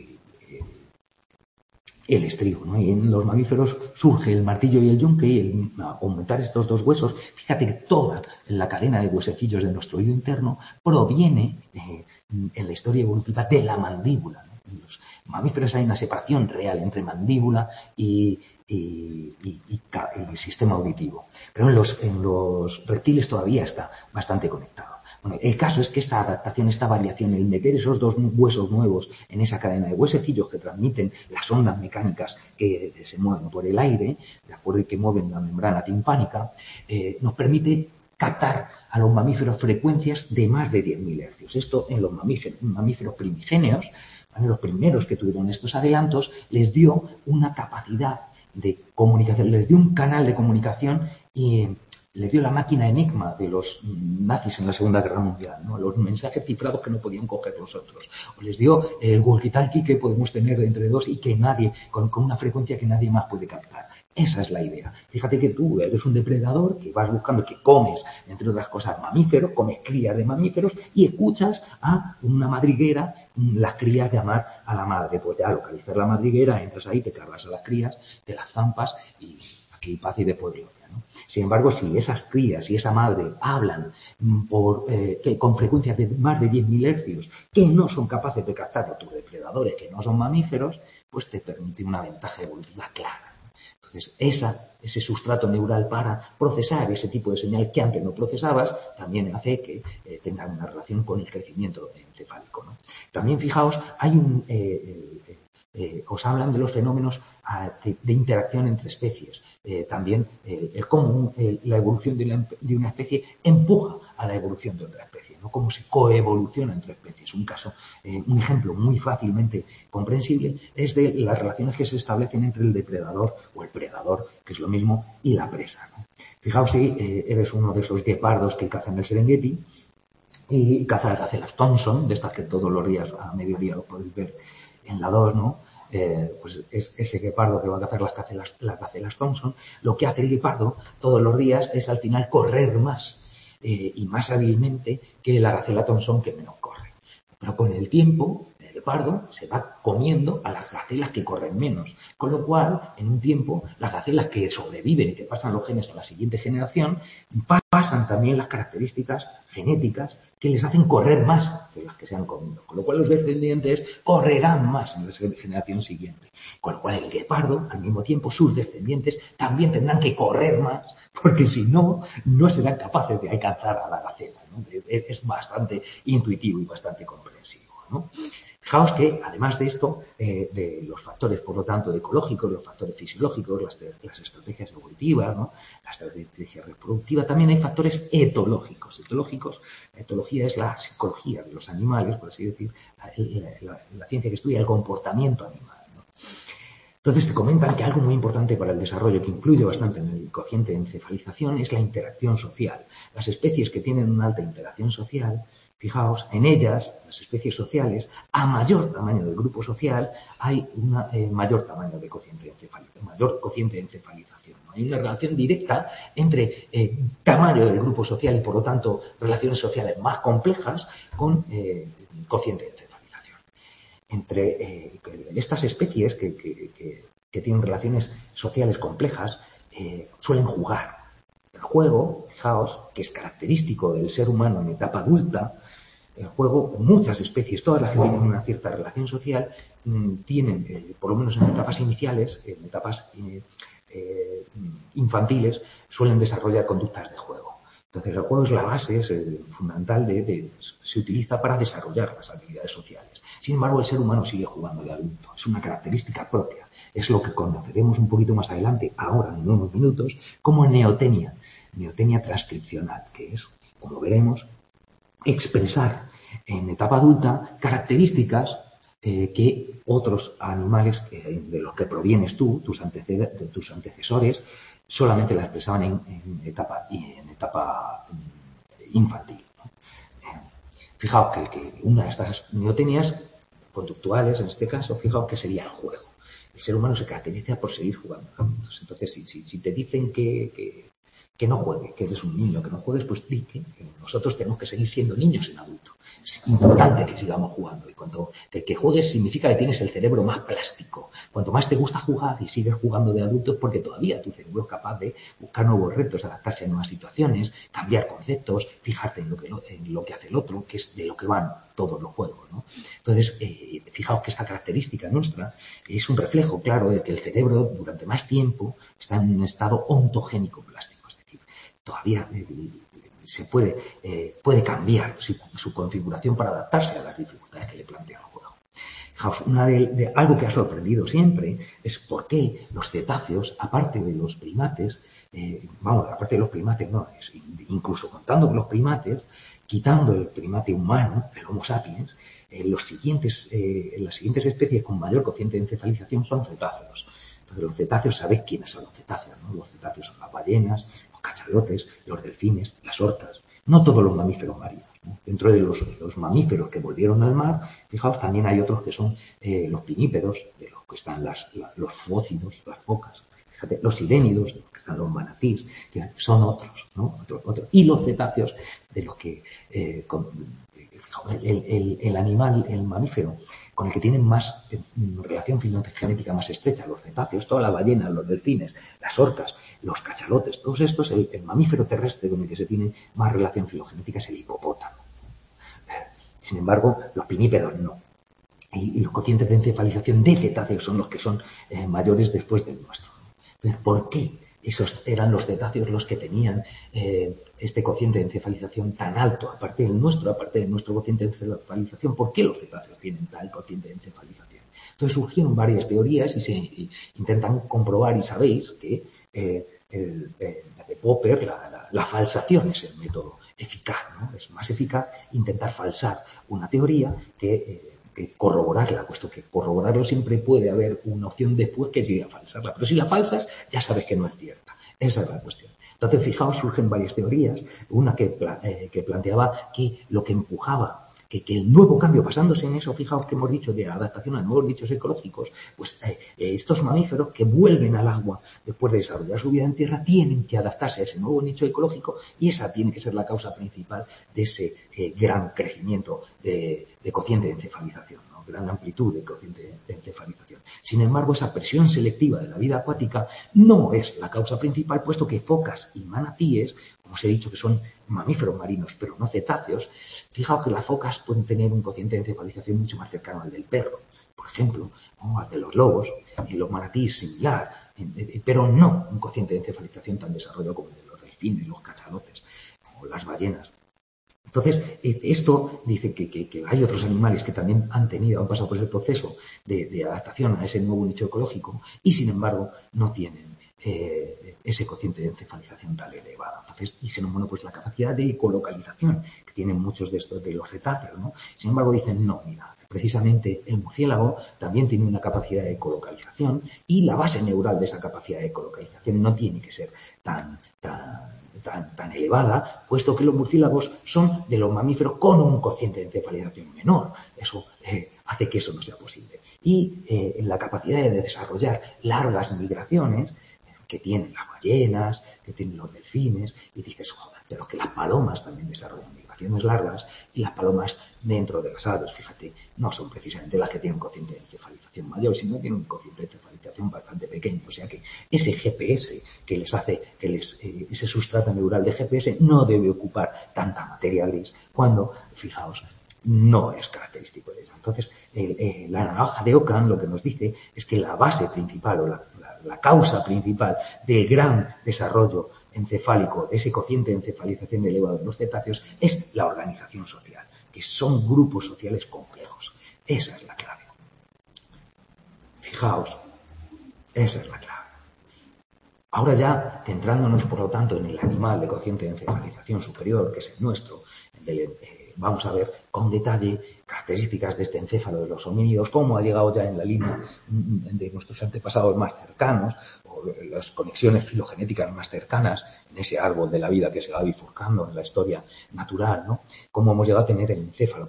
el estribo, ¿no? Y en los mamíferos surge el martillo y el yunque, y al aumentar estos dos huesos, fíjate que toda la cadena de huesecillos de nuestro oído interno proviene en la historia evolutiva de la mandíbula, ¿no? En los mamíferos hay una separación real entre mandíbula y sistema auditivo. Pero en los reptiles todavía está bastante conectado. Bueno, el caso es que esta adaptación, esta variación, el meter esos dos huesos nuevos en esa cadena de huesecillos que transmiten las ondas mecánicas que se mueven por el aire, de acuerdo, y que mueven la membrana timpánica, nos permite captar a los mamíferos frecuencias de más de 10.000 hercios. Esto en los mamíferos primigéneos, ¿vale? Los primeros que tuvieron estos adelantos, les dio una capacidad de comunicación, les dio un canal de comunicación y les dio la máquina enigma de los nazis en la Segunda Guerra Mundial, ¿no? Los mensajes cifrados que no podían coger los otros. O les dio el walkie-talkie que podemos tener entre dos y que nadie, con una frecuencia que nadie más puede captar. Esa es la idea. Fíjate que tú eres un depredador que vas buscando, que comes, entre otras cosas, mamíferos, comes crías de mamíferos y escuchas a una madriguera las crías llamar a la madre. Pues ya localizar la madriguera, entras ahí, te cargas a las crías, te las zampas y aquí paz y de pueblo, ¿no? Sin embargo, si esas crías y esa madre hablan con frecuencias de más de 10.000 hercios que no son capaces de captar a tus depredadores, que no son mamíferos, pues te permite una ventaja evolutiva clara. Entonces, ese sustrato neural para procesar ese tipo de señal que antes no procesabas, también hace que tengan una relación con el crecimiento encefálico, ¿no? También, fijaos, hay os hablan de los fenómenos de interacción entre especies. También cómo la evolución de una especie empuja a la evolución de otra especie, ¿no? Cómo se coevoluciona entre especies. Un ejemplo muy fácilmente comprensible es de las relaciones que se establecen entre el depredador o el predador, que es lo mismo, y la presa, ¿no? Fijaos si eres uno de esos guepardos que cazan en el Serengeti y cazas gacelas Thompson, de estas que todos los días a mediodía lo podéis ver en la 2, ¿no? Pues es ese guepardo que va a cazar las gacelas Thompson. Lo que hace el guepardo todos los días es al final correr más y más hábilmente que la gacela Thompson, que menos corre. Pero con el tiempo, el guepardo se va comiendo a las gacelas que corren menos. Con lo cual, en un tiempo, las gacelas que sobreviven y que pasan los genes a la siguiente generación, pasan también las características genéticas que les hacen correr más que las que se han comido. Con lo cual los descendientes correrán más en la generación siguiente. Con lo cual el guepardo, al mismo tiempo, sus descendientes también tendrán que correr más, porque si no, no serán capaces de alcanzar a la gacela, ¿no? Es bastante intuitivo y bastante comprensivo, ¿no? Fijaos que, además de esto, de los factores, por lo tanto, ecológicos, los factores fisiológicos, las estrategias evolutivas, ¿no? La estrategia reproductiva, también hay factores etológicos. Etología es la psicología de los animales, por así decir, la ciencia que estudia el comportamiento animal, ¿no? Entonces te comentan que algo muy importante para el desarrollo, que influye bastante en el cociente de encefalización, es la interacción social. Las especies que tienen una alta interacción social, fijaos, en ellas, las especies sociales, a mayor tamaño del grupo social, hay un mayor tamaño de mayor cociente de encefalización, ¿no? Hay una relación directa entre tamaño del grupo social y, por lo tanto, relaciones sociales más complejas con cociente de encefalización. Entre estas especies que tienen relaciones sociales complejas, suelen jugar. El juego, fijaos, que es característico del ser humano en etapa adulta. El juego, muchas especies, todas las que tienen una cierta relación social, tienen, por lo menos en etapas iniciales, en etapas infantiles, suelen desarrollar conductas de juego. Entonces el juego es la base, es el fundamental se utiliza para desarrollar las habilidades sociales. Sin embargo, el ser humano sigue jugando de adulto. Es una característica propia. Es lo que conoceremos un poquito más adelante, ahora en unos minutos, como neotenia transcripcional, que es, como veremos, expresar en etapa adulta características que otros animales de los que provienes tú, tus antecesores, solamente la expresaban en etapa infantil, ¿no? Fijaos que una de estas neotenias conductuales, en este caso, fijaos que sería el juego. El ser humano se caracteriza por seguir jugando. Entonces, si te dicen que no juegues, que eres un niño, que no juegues, pues di que nosotros tenemos que seguir siendo niños en adulto. Es importante que sigamos jugando. Y cuanto que juegues significa que tienes el cerebro más plástico. Cuanto más te gusta jugar y sigues jugando de adulto es porque todavía tu cerebro es capaz de buscar nuevos retos, adaptarse a nuevas situaciones, cambiar conceptos, fijarte en lo que hace el otro, que es de lo que van todos los juegos, ¿no? Entonces, fijaos que esta característica nuestra es un reflejo claro de que el cerebro durante más tiempo está en un estado ontogénico plástico. Todavía se puede cambiar su configuración para adaptarse a las dificultades que le plantea el juego. Fijaos, algo que ha sorprendido siempre es por qué los cetáceos, aparte de los primates, incluso contando con los primates, quitando el primate humano, el Homo sapiens, las siguientes especies con mayor cociente de encefalización son cetáceos. Entonces los cetáceos, ¿sabéis quiénes son los cetáceos, ¿no? Los cetáceos son las ballenas, los cachalotes, los delfines, las orcas, no todos los mamíferos marinos, ¿no? Dentro de los mamíferos que volvieron al mar, fijaos, también hay otros que son los pinípedos, de los que están los fócidos, las focas, fíjate, los sirénidos, de los que están los manatís, que son otros, ¿no? Otros. Y los cetáceos, de los que el animal, el mamífero, con el que tienen más relación filogenética más estrecha, los cetáceos, todas las ballenas, los delfines, las orcas, los cachalotes, todos estos, el mamífero terrestre con el que se tiene más relación filogenética es el hipopótamo. Sin embargo, los pinípedos no. Y los cocientes de encefalización de cetáceos son los que son mayores después del nuestro. ¿Por qué esos eran los cetáceos los que tenían este cociente de encefalización tan alto, aparte de nuestro cociente de encefalización? ¿Por qué los cetáceos tienen tal cociente de encefalización? Entonces surgieron varias teorías y se intentan comprobar, y sabéis que de Popper la falsación es el método eficaz, ¿no? Es más eficaz intentar falsar una teoría que corroborarla, puesto que corroborarlo siempre puede haber una opción después que llegue a falsarla. Pero si la falsas, ya sabes que no es cierta. Esa es la cuestión. Entonces, fijaos, surgen varias teorías. Una que planteaba que lo que empujaba que el nuevo cambio, basándose en eso, fijaos que hemos dicho de adaptación a nuevos nichos ecológicos, pues estos mamíferos que vuelven al agua después de desarrollar su vida en tierra tienen que adaptarse a ese nuevo nicho ecológico, y esa tiene que ser la causa principal de ese gran crecimiento de cociente de encefalización, ¿no? Gran amplitud de cociente de encefalización. Sin embargo, esa presión selectiva de la vida acuática no es la causa principal, puesto que focas y manatíes, como os he dicho que son mamíferos marinos, pero no cetáceos, fijaos que las focas pueden tener un cociente de encefalización mucho más cercano al del perro, por ejemplo, o al de los lobos, y los manatíes similar, pero no un cociente de encefalización tan desarrollado como el de los delfines, los cachalotes o las ballenas. Entonces, esto dice que hay otros animales que también han pasado por ese proceso de adaptación a ese nuevo nicho ecológico y, sin embargo, no tienen ese cociente de encefalización tan elevado. Entonces dijeron, bueno, pues la capacidad de ecolocalización que tienen muchos de estos de los cetáceos, ¿no? Sin embargo, dicen, no, mira, precisamente el murciélago también tiene una capacidad de ecolocalización, y la base neural de esa capacidad de ecolocalización no tiene que ser tan elevada, puesto que los murciélagos son de los mamíferos con un cociente de encefalización menor. Eso hace que eso no sea posible. Y la capacidad de desarrollar largas migraciones que tienen las ballenas, que tienen los delfines, y dices, joder, pero que las palomas también desarrollan migraciones largas, y las palomas dentro de las aves, fíjate, no son precisamente las que tienen un cociente de encefalización mayor, sino que tienen un cociente de encefalización bastante pequeño. O sea que ese GPS que les hace, ese sustrato neural de GPS no debe ocupar tanta materia gris, cuando, fijaos, no es característico de ello. Entonces, la naranja de Ockham lo que nos dice es que la base principal o la causa principal del gran desarrollo encefálico, de ese cociente de encefalización elevado en los cetáceos, es la organización social, que son grupos sociales complejos. Esa es la clave. Fijaos, esa es la clave. Ahora ya, centrándonos por lo tanto en el animal de cociente de encefalización superior, que es el nuestro, vamos a ver con detalle características de este encéfalo de los homínidos, cómo ha llegado ya en la línea de nuestros antepasados más cercanos, o las conexiones filogenéticas más cercanas en ese árbol de la vida que se va bifurcando en la historia natural, ¿no? Cómo hemos llegado a tener el encéfalo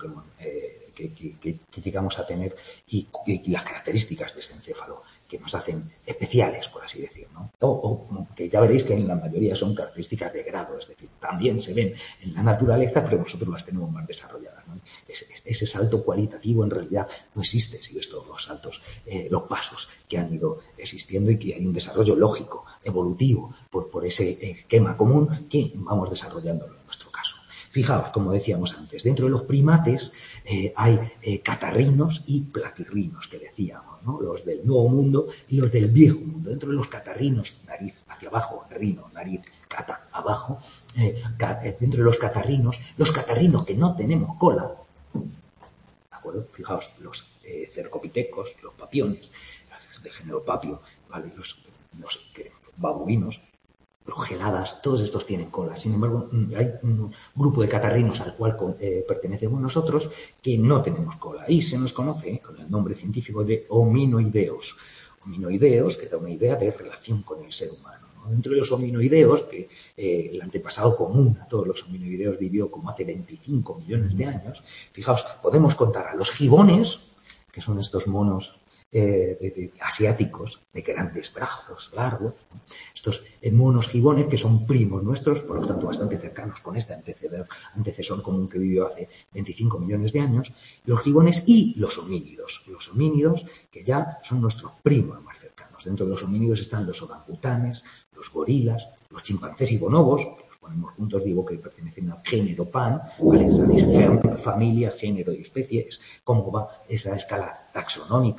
que llegamos a tener y las características de este encéfalo que nos hacen especiales, por así decir, ¿no? O que ya veréis que en la mayoría son características de grado, es decir, también se ven en la naturaleza, pero nosotros las tenemos más desarrolladas, ¿no? Ese salto cualitativo en realidad no existe si ves todos los saltos, los pasos que han ido existiendo, y que hay un desarrollo lógico, evolutivo, por ese esquema común que vamos desarrollándolo en nuestro caso. Fijaos, como decíamos antes, dentro de los primates hay catarrinos y platirrinos, que decíamos, ¿no? Los del Nuevo Mundo y los del Viejo Mundo. Dentro de los catarrinos, nariz hacia abajo, rino, nariz, cata, abajo. Dentro de los catarrinos que no tenemos cola, ¿de acuerdo? Fijaos, los cercopitecos, los papiones, de género papio, ¿vale? Los babuinos, los geladas, todos estos tienen cola. Sin embargo, hay un grupo de catarrinos al cual pertenecemos nosotros que no tenemos cola, y se nos conoce con el nombre científico de hominoideos. Hominoideos, que da una idea de relación con el ser humano, ¿no? Dentro de los hominoideos, que el antepasado común a todos los hominoideos vivió como hace 25 millones de años, fijaos, podemos contar a los gibones, que son estos monos asiáticos de grandes brazos largos, ¿no? Estos monos gibones que son primos nuestros, por lo tanto bastante cercanos con este antecesor común que vivió hace 25 millones de años, los gibones y los homínidos que ya son nuestros primos más cercanos. Dentro de los homínidos están los orangutanes, los gorilas, los chimpancés y bonobos, que los ponemos juntos, digo que pertenecen al género Pan, ¿vale? Sabéis, familia, género y especie, es cómo va esa escala taxonómica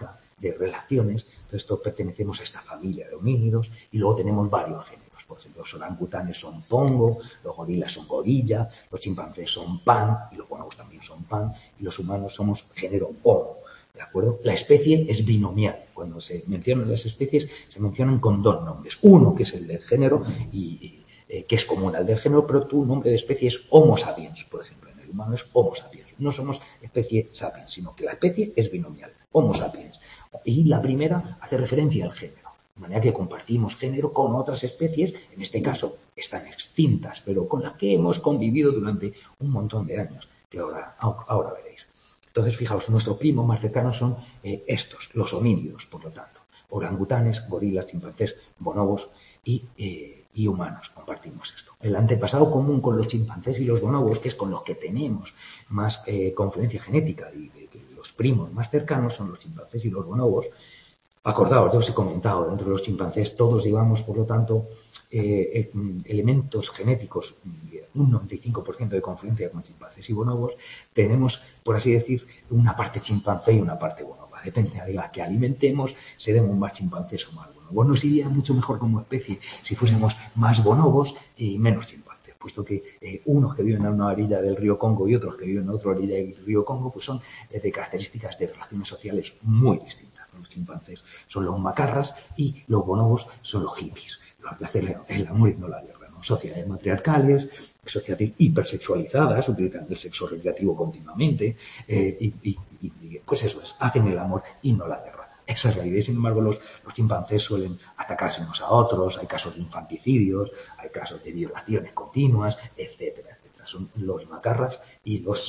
de relaciones. Entonces, todos pertenecemos a esta familia de homínidos y luego tenemos varios géneros. Por ejemplo, los orangutanes son pongo, los gorilas son gorilla, los chimpancés son pan y los bonobos también son pan y los humanos somos género homo. ¿De acuerdo? La especie es binomial. Cuando se mencionan las especies, se mencionan con dos nombres. Uno, que es el del género, que es común al del género, pero tu nombre de especie es Homo sapiens, por ejemplo. En el humano es Homo sapiens. No somos especie sapiens, sino que la especie es binomial. Homo sapiens. Y la primera hace referencia al género. De manera que compartimos género con otras especies, en este caso están extintas, pero con las que hemos convivido durante un montón de años, que ahora veréis. Entonces, fijaos, nuestros primos más cercanos son estos, los homínidos, por lo tanto. Orangutanes, gorilas, chimpancés, bonobos y humanos. Compartimos esto. El antepasado común con los chimpancés y los bonobos, que es con los que tenemos más confluencia genética y los primos más cercanos son los chimpancés y los bonobos. Acordaos, ya os he comentado, dentro de los chimpancés todos llevamos, por lo tanto, elementos genéticos, un 95% de confluencia con chimpancés y bonobos. Tenemos, por así decir, una parte chimpancé y una parte bonoba. Depende de la que alimentemos, seremos más chimpancés o más bonobos. Nos iría mucho mejor como especie si fuésemos más bonobos y menos chimpancés, puesto que unos que viven en una orilla del río Congo y otros que viven en otra orilla del río Congo, pues son de características de relaciones sociales muy distintas. Los chimpancés son los macarras y los bonobos son los hippies, los que hacen el amor y no la guerra, ¿no? Sociedades matriarcales, sociedades hipersexualizadas, utilizan el sexo recreativo continuamente pues eso es, hacen el amor y no la guerra. Esa es la idea. Sin embargo, los chimpancés suelen atacarse unos a otros, hay casos de infanticidios, hay casos de violaciones continuas, etcétera, etcétera. Son los macarras y los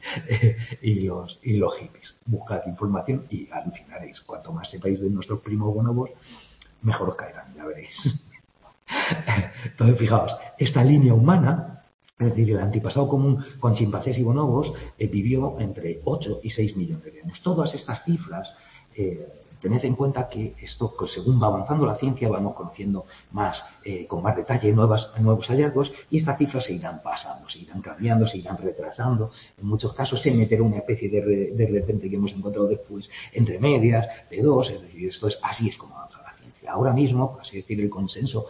hippies. Buscad información y alucinaréis. Cuanto más sepáis de nuestros primos bonobos, mejor os caerán, ya veréis. Entonces, fijaos, esta línea humana, es decir, el antepasado común con chimpancés y bonobos, vivió entre 8 y 6 millones de años. Todas estas cifras, tened en cuenta que esto, según va avanzando la ciencia, vamos conociendo más, con más detalle, nuevos hallazgos, y estas cifras se irán pasando, se irán cambiando, se irán retrasando. En muchos casos se meterá una especie de repente que hemos encontrado después entre medias, de dos, es decir, así es como avanza la ciencia. Ahora mismo, por así decir, el consenso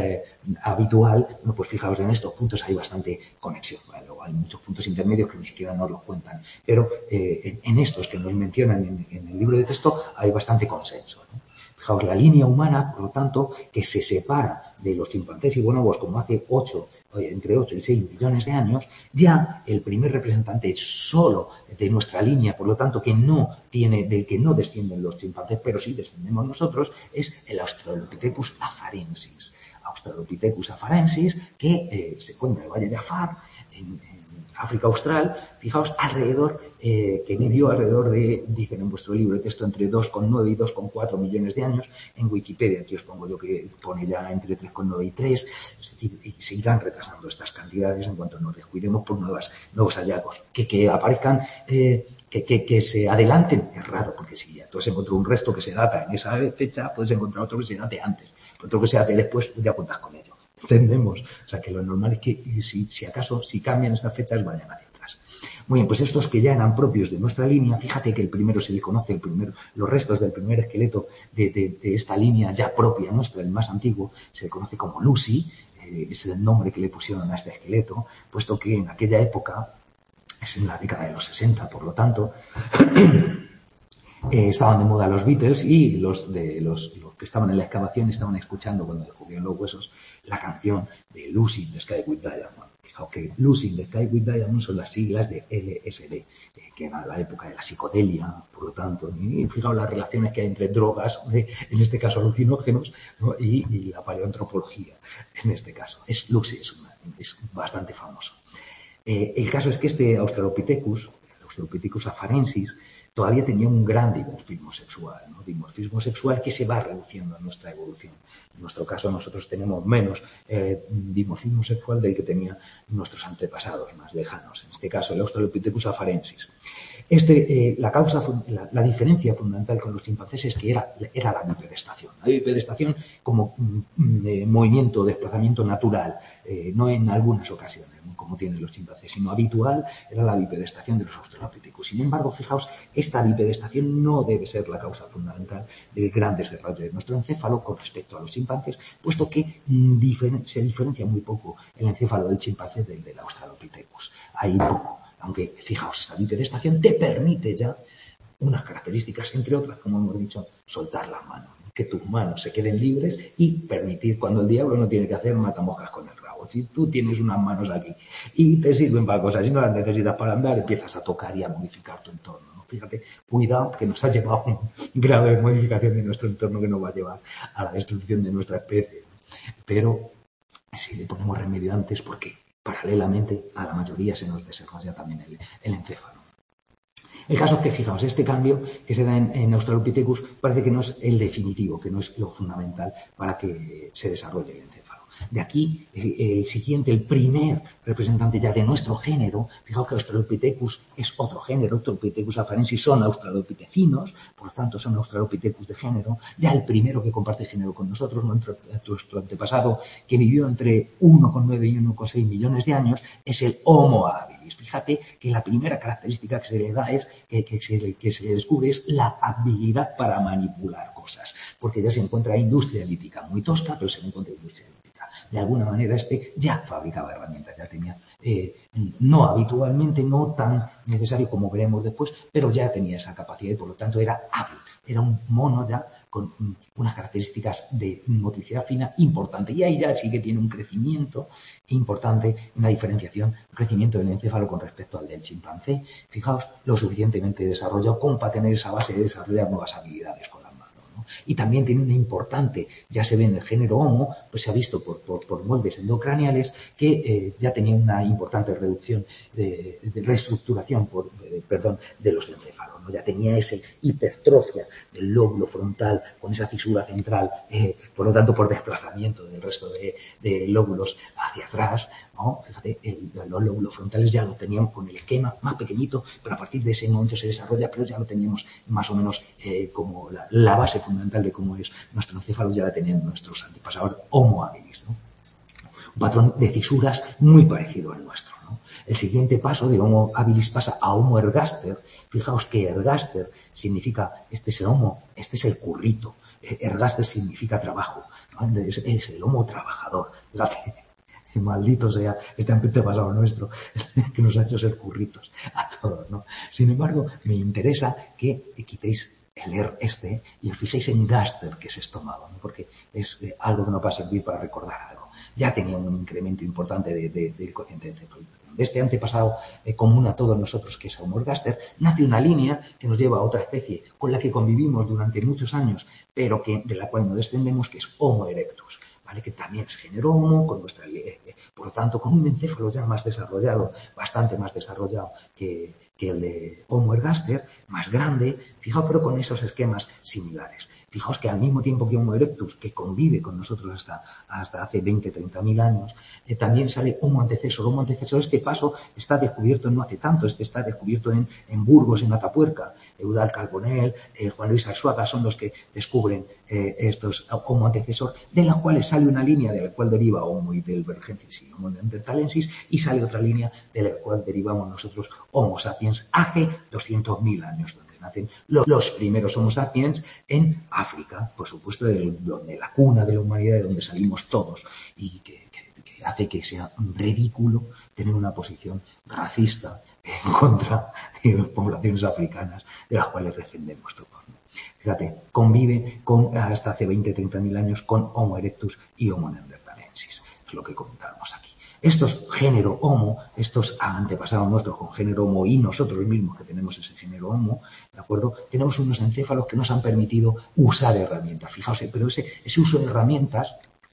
habitual, bueno, pues fijaos, en estos puntos hay bastante conexión, ¿vale? Luego hay muchos puntos intermedios que ni siquiera nos los cuentan, pero en estos que nos mencionan en el libro de texto hay bastante consenso, ¿no? Fijaos, la línea humana, por lo tanto, que se separa de los chimpancés y bonobos como hace entre 8 y 6 millones de años, ya el primer representante solo de nuestra línea, por lo tanto, del que no descienden los chimpancés, pero sí descendemos nosotros, es el Australopithecus afarensis. Australopithecus afarensis, que se encuentra en el Valle de Afar, en África Austral, fijaos, que vivió alrededor de, dicen en vuestro libro de texto, entre 2,9 y 2,4 millones de años. En Wikipedia, aquí os pongo yo que pone ya entre 3,9 y 3, es decir, y se irán retrasando estas cantidades en cuanto nos descuidemos por nuevos hallazgos. Que aparezcan, que se adelanten, es raro, porque si ya tú has encontrado un resto que se data en esa fecha, puedes encontrar otro que se date antes, otro que se date después, ya cuentas con ello. Entendemos. O sea, que lo normal es que si cambian estas fechas, vayan hacia atrás. Muy bien, pues estos que ya eran propios de nuestra línea, fíjate que el primero se le conoce, los restos del primer esqueleto de esta línea ya propia nuestra, el más antiguo, se le conoce como Lucy, es el nombre que le pusieron a este esqueleto, puesto que en aquella época, es en la década de los 60, por lo tanto, estaban de moda los Beatles y los que estaban en la excavación estaban escuchando cuando descubrieron los huesos la canción de Lucy in the Sky with Diamonds. Fijaos que Lucy in the Sky with Diamonds son las siglas de LSD, que era la época de la psicodelia, por lo tanto, y fijaos las relaciones que hay entre drogas, en este caso alucinógenos, ¿no? y la paleoantropología, en este caso. Lucy es bastante famoso. El caso es que este Australopithecus afarensis, todavía tenía un gran dimorfismo sexual, ¿no? Dimorfismo sexual que se va reduciendo en nuestra evolución. En nuestro caso, nosotros tenemos menos dimorfismo sexual del que tenían nuestros antepasados más lejanos. En este caso, el Australopithecus afarensis. La diferencia fundamental con los chimpancés es que era la bipedestación. La bipedestación como movimiento, desplazamiento natural, no en algunas ocasiones, como tienen los chimpancés, sino habitual, era la bipedestación de los australopithecus. Sin embargo, fijaos, esta bipedestación no debe ser la causa fundamental del gran desarrollo de nuestro encéfalo con respecto a los chimpancés, puesto que se diferencia muy poco el encéfalo del chimpancé del australopithecus. Hay poco. Aunque, fijaos, esta bipedestación te permite ya unas características, entre otras, como hemos dicho, soltar las manos, que tus manos se queden libres y permitir, cuando el diablo no tiene que hacer matamoscas con el rabo. Si tú tienes unas manos aquí y te sirven para cosas y no las necesitas para andar, empiezas a tocar y a modificar tu entorno, ¿no? Fíjate, cuidado, que nos ha llevado a un grado de modificación de nuestro entorno que nos va a llevar a la destrucción de nuestra especie. Pero si le ponemos remedio antes, porque paralelamente a la mayoría se nos desarrolla también el encéfalo. El caso es que, fijaos, este cambio que se da en Australopithecus parece que no es el definitivo, que no es lo fundamental para que se desarrolle el encéfalo. De aquí, el primer representante ya de nuestro género, fijaos que Australopithecus es otro género, Australopithecus afarensis son australopithecinos, por lo tanto son Australopithecus de género, ya el primero que comparte género con nosotros, nuestro antepasado que vivió entre 1,9 y 1,6 millones de años, es el Homo habilis. Fíjate que la primera característica que se le da es, que se le descubre es la habilidad para manipular cosas, porque ya se encuentra industria lítica muy tosca, pero se le encuentra industria lítica. De alguna manera ya fabricaba herramientas, ya tenía, no habitualmente, no tan necesario como veremos después, pero ya tenía esa capacidad y por lo tanto era hábil, era un mono ya con unas características de motricidad fina importante. Y ahí ya sí que tiene un crecimiento importante, una diferenciación, un crecimiento del encéfalo con respecto al del chimpancé. Fijaos, lo suficientemente desarrollado como para tener esa base de desarrollar nuevas habilidades con las manos, ¿no? Y también tiene una importante, ya se ve en el género Homo, pues se ha visto por moldes endocraneales que ya tenía una importante reducción de reestructuración de los encéfalos, ¿no? Ya tenía esa hipertrofia del lóbulo frontal con esa fisura central, por lo tanto por desplazamiento del resto de lóbulos hacia atrás, ¿no? Fíjate, los lóbulos frontales ya lo teníamos con el esquema más pequeñito, pero a partir de ese momento se desarrolla, pero ya lo teníamos más o menos como la base fundamental de cómo es nuestro encéfalo, ya la tenían nuestros antepasados Homo habilis, ¿no? Un patrón de fisuras muy parecido al nuestro, ¿no? El siguiente paso de Homo habilis pasa a Homo ergaster. Fijaos que ergaster significa, este es el Homo, este es el currito. Ergaster significa trabajo, ¿no? Es el Homo trabajador. Fíjate, maldito sea este antepasado nuestro que nos ha hecho ser curritos a todos, ¿no? Sin embargo, me interesa que quitéis el este y os fijéis en gaster, que es estómago, ¿no? Porque es algo que nos va a servir para recordar algo. Ya tenía un incremento importante del cociente de encefalización. De este antepasado común a todos nosotros, que es Homo ergaster, nace una línea que nos lleva a otra especie con la que convivimos durante muchos años, pero de la cual no descendemos, que es Homo erectus, ¿vale? Que también es género Homo, por lo tanto, con un encéfalo ya más desarrollado, bastante más desarrollado que el de Homo ergaster, más grande, fijaos, pero con esos esquemas similares. Fijaos que al mismo tiempo que Homo erectus, que convive con nosotros hasta hace 20, 30.000 años, también sale Homo antecesor. Homo antecesor, este paso está descubierto no hace tanto, está descubierto en Burgos, en Atapuerca. Eudald Carbonell, Juan Luis Arzuaga son los que descubren estos Homo antecesor, de los cuales sale una línea de la cual deriva Homo heidelbergensis y Homo neanderthalensis, y sale otra línea de la cual derivamos nosotros Homo sapiens hace 200.000 años, donde nacen los primeros Homo sapiens en África, por supuesto, donde la cuna de la humanidad, de donde salimos todos, y que hace que sea ridículo tener una posición racista en contra de las poblaciones africanas de las cuales defendemos todos. Fíjate, convive hasta hace 20, 30.000 años con Homo erectus y Homo neanderthalensis. Es lo que comentábamos aquí. Estos género Homo, estos antepasados nuestros con género Homo y nosotros mismos que tenemos ese género Homo, ¿de acuerdo? Tenemos unos encéfalos que nos han permitido usar herramientas. Fijaos, pero ese uso de herramientas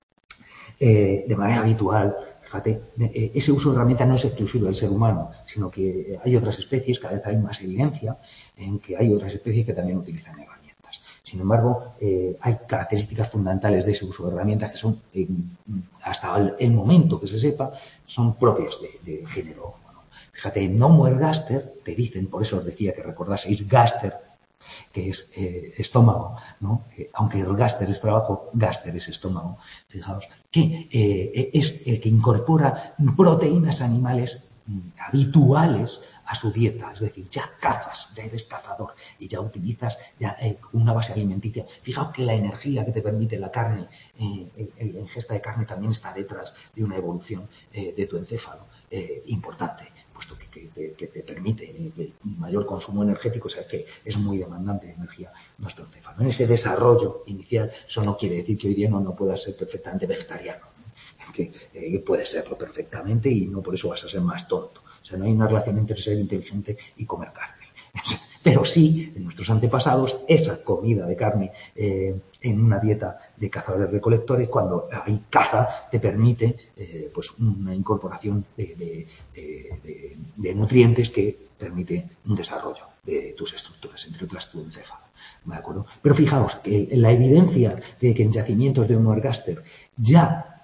de manera habitual, fíjate, ese uso de herramientas no es exclusivo del ser humano, sino que hay otras especies, cada vez hay más evidencia en que hay otras especies que también utilizan herramientas. Sin embargo, hay características fundamentales de ese uso de herramientas que son, hasta el momento que se sepa, son propias de género Homo, ¿no? Fíjate, Nomo Ergaster, te dicen, por eso os decía que recordaseis Gaster, que es estómago, ¿no? Aunque el Gaster es trabajo, Gaster es estómago. Fijaos que es el que incorpora proteínas animales habituales a su dieta, es decir, ya cazas, ya eres cazador y ya utilizas ya una base alimenticia. Fijaos que la energía que te permite la carne, la ingesta de carne también está detrás de una evolución de tu encéfalo importante, puesto que te permite el mayor consumo energético, o sea que es muy demandante de energía nuestro encéfalo. En ese desarrollo inicial, eso no quiere decir que hoy día no puedas ser perfectamente vegetariano, ¿no? Que puedes serlo perfectamente y no por eso vas a ser más tonto. O sea, no hay una relación entre ser inteligente y comer carne. Pero sí, en nuestros antepasados, esa comida de carne en una dieta de cazadores-recolectores, cuando hay caza, te permite pues una incorporación de nutrientes que permite un desarrollo de tus estructuras, entre otras tu encéfalo. ¿De acuerdo? Pero fijaos que la evidencia de que en yacimientos de Homo ergaster ya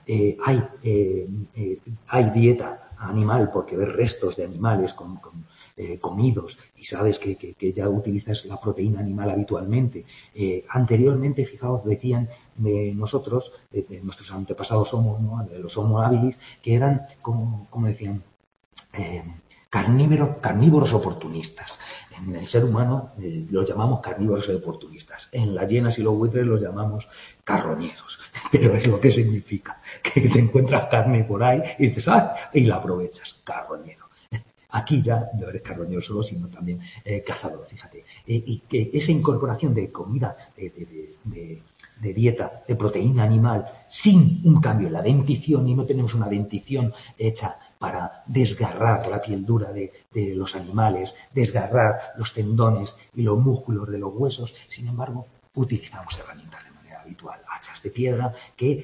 hay dieta animal, porque ves restos de animales comidos y sabes que ya utilizas la proteína animal habitualmente. Anteriormente, fijaos, decían de nosotros, de nuestros antepasados Homo, ¿no? De los Homo habilis, que eran, como decían, carnívoros oportunistas. En el ser humano los llamamos carnívoros oportunistas. En las hienas y los buitres los llamamos carroñeros. Pero es lo que significa, que te encuentras carne por ahí y dices, y la aprovechas, carroñero. Aquí ya no eres carroñero solo, sino también cazador, fíjate. Y que esa incorporación de comida, de dieta, de proteína animal, sin un cambio en la dentición, y no tenemos una dentición hecha para desgarrar la piel dura de los animales, desgarrar los tendones y los músculos de los huesos. Sin embargo, utilizamos herramientas de manera habitual, hachas de piedra,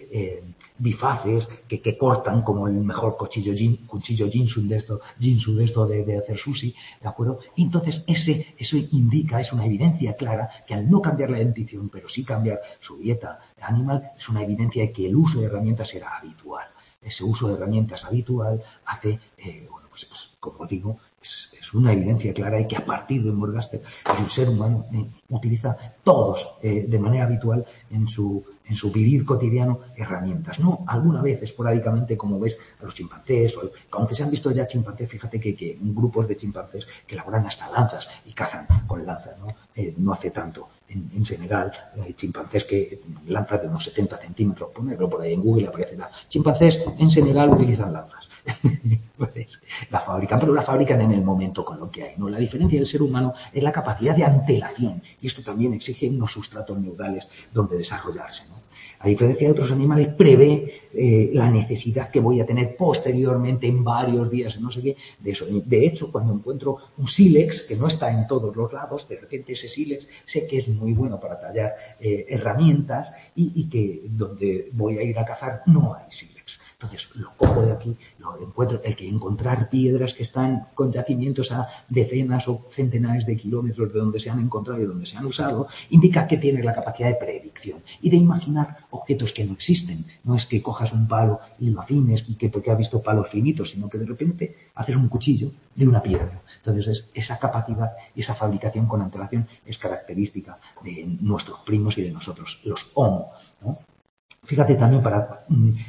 bifaces, que cortan como el mejor cuchillo Jinsu de esto de hacer sushi, ¿de acuerdo? Y entonces eso indica, es una evidencia clara que al no cambiar la dentición, pero sí cambiar su dieta animal, es una evidencia de que el uso de herramientas será habitual. Ese uso de herramientas habitual hace, pues como digo, es una evidencia clara de que a partir de Homo ergaster el ser humano utiliza todos de manera habitual en su vivir cotidiano herramientas. No alguna vez esporádicamente, como ves a los chimpancés, aunque se han visto ya chimpancés, fíjate que grupos de chimpancés que elaboran hasta lanzas y cazan con lanzas, ¿no? No hace tanto. En Senegal hay chimpancés que lanzas de unos 70 centímetros, ponerlo por ahí en Google aparecerá. Chimpancés en Senegal utilizan lanzas. Pues, la fabrican, pero la fabrican en el momento con lo que hay, ¿no? La diferencia del ser humano es la capacidad de antelación, y esto también exige unos sustratos neurales donde desarrollarse, ¿no? A diferencia de otros animales, prevé la necesidad que voy a tener posteriormente en varios días, no sé qué, de eso. De hecho, cuando encuentro un sílex que no está en todos los lados, de repente ese sílex sé que es muy bueno para tallar herramientas y que donde voy a ir a cazar no hay sílex. Entonces lo cojo de aquí, lo encuentro. El que encontrar piedras que están con yacimientos a decenas o centenares de kilómetros de donde se han encontrado y donde se han usado, indica que tienes la capacidad de predicción y de imaginar objetos que no existen. No es que cojas un palo y lo afines y que porque has visto palos finitos, sino que de repente haces un cuchillo de una piedra. Entonces esa capacidad y esa fabricación con antelación es característica de nuestros primos y de nosotros, los Homo, ¿no? Fíjate también para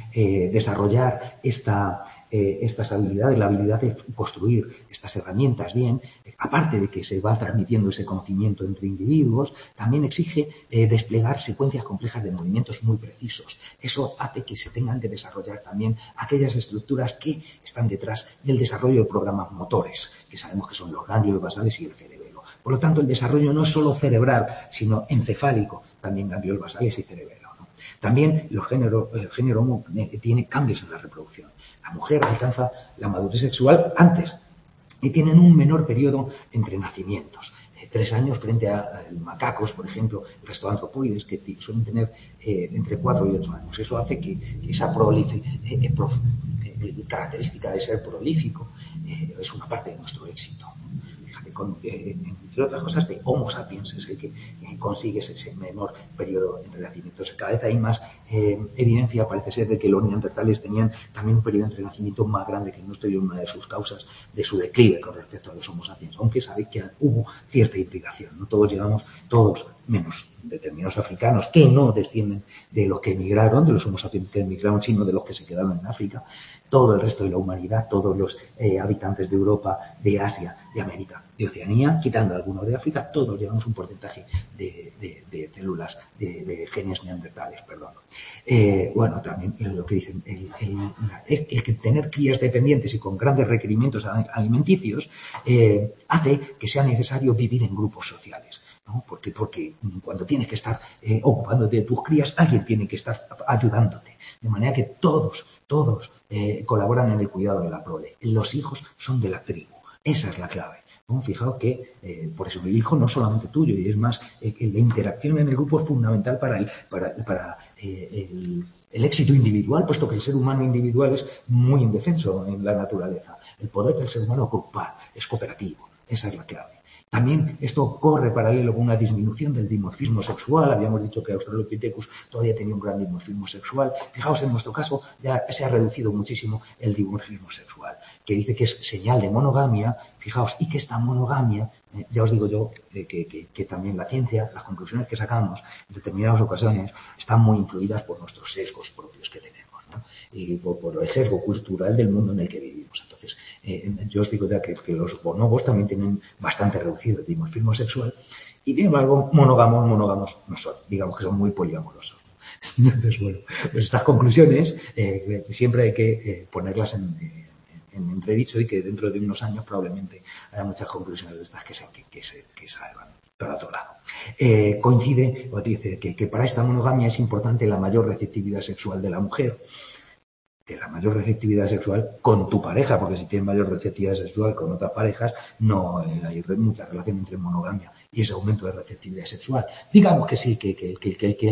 desarrollar estas habilidades, la habilidad de construir estas herramientas bien, aparte de que se va transmitiendo ese conocimiento entre individuos, también exige desplegar secuencias complejas de movimientos muy precisos. Eso hace que se tengan que desarrollar también aquellas estructuras que están detrás del desarrollo de programas motores, que sabemos que son los ganglios basales y el cerebelo. Por lo tanto, el desarrollo no es solo cerebral, sino encefálico, también ganglios basales y cerebelo. También el género Homo tiene cambios en la reproducción. La mujer alcanza la madurez sexual antes y tienen un menor periodo entre nacimientos. 3 años frente a macacos, por ejemplo, el resto de antropoides, que suelen tener entre 4 y 8 años. Eso hace que esa característica de ser prolífico es una parte de nuestro éxito. Entre otras cosas, de Homo sapiens es el que consigue ese menor periodo entre nacimientos. Cada vez hay más evidencia parece ser de que los neandertales tenían también un periodo de entrenamiento más grande que el nuestro y una de sus causas de su declive con respecto a los Homo sapiens, aunque sabéis que hubo cierta hibridación, ¿no? Todos menos determinados africanos que no descienden de los que emigraron, de los Homo sapiens que emigraron, sino de los que se quedaron en África. Todo el resto de la humanidad, todos los habitantes de Europa, de Asia, de América, de Oceanía, quitando algunos de África, todos llevamos un porcentaje de células, de genes neandertales, perdón. Bueno, también lo que dicen, el que tener crías dependientes y con grandes requerimientos alimenticios hace que sea necesario vivir en grupos sociales, ¿no? Porque cuando tienes que estar ocupándote de tus crías, alguien tiene que estar ayudándote. De manera que todos colaboran en el cuidado de la prole. Los hijos son de la tribu. Esa es la clave. ¿No? Fijaos que por eso el hijo no es solamente tuyo, y es más, que la interacción en el grupo es fundamental para el éxito individual, puesto que el ser humano individual es muy indefenso en la naturaleza. El poder del ser humano grupal es cooperativo. Esa es la clave. También esto corre paralelo con una disminución del dimorfismo sexual. Habíamos dicho que Australopithecus todavía tenía un gran dimorfismo sexual. Fijaos, en nuestro caso ya se ha reducido muchísimo el dimorfismo sexual, que dice que es señal de monogamia. Fijaos, y que esta monogamia, ya os digo yo, que también la ciencia, las conclusiones que sacamos en determinadas ocasiones están muy influidas por nuestros sesgos propios que tenemos, ¿no? Y por el sesgo cultural del mundo en el que vivimos. Entonces, yo os digo ya que los bonobos también tienen bastante reducido el dimorfismo sexual y, sin embargo, monógamos no son. Digamos que son muy poliamorosos. Entonces, bueno, pues estas conclusiones siempre hay que ponerlas en entredicho, y que dentro de unos años probablemente haya muchas conclusiones de estas que salgan para otro lado. Coincide, o dice que para esta monogamia es importante la mayor receptividad sexual de la mujer, que la mayor receptividad sexual con tu pareja, porque si tienes mayor receptividad sexual con otras parejas, no hay mucha relación entre monogamia y ese aumento de receptividad sexual. Digamos que sí, que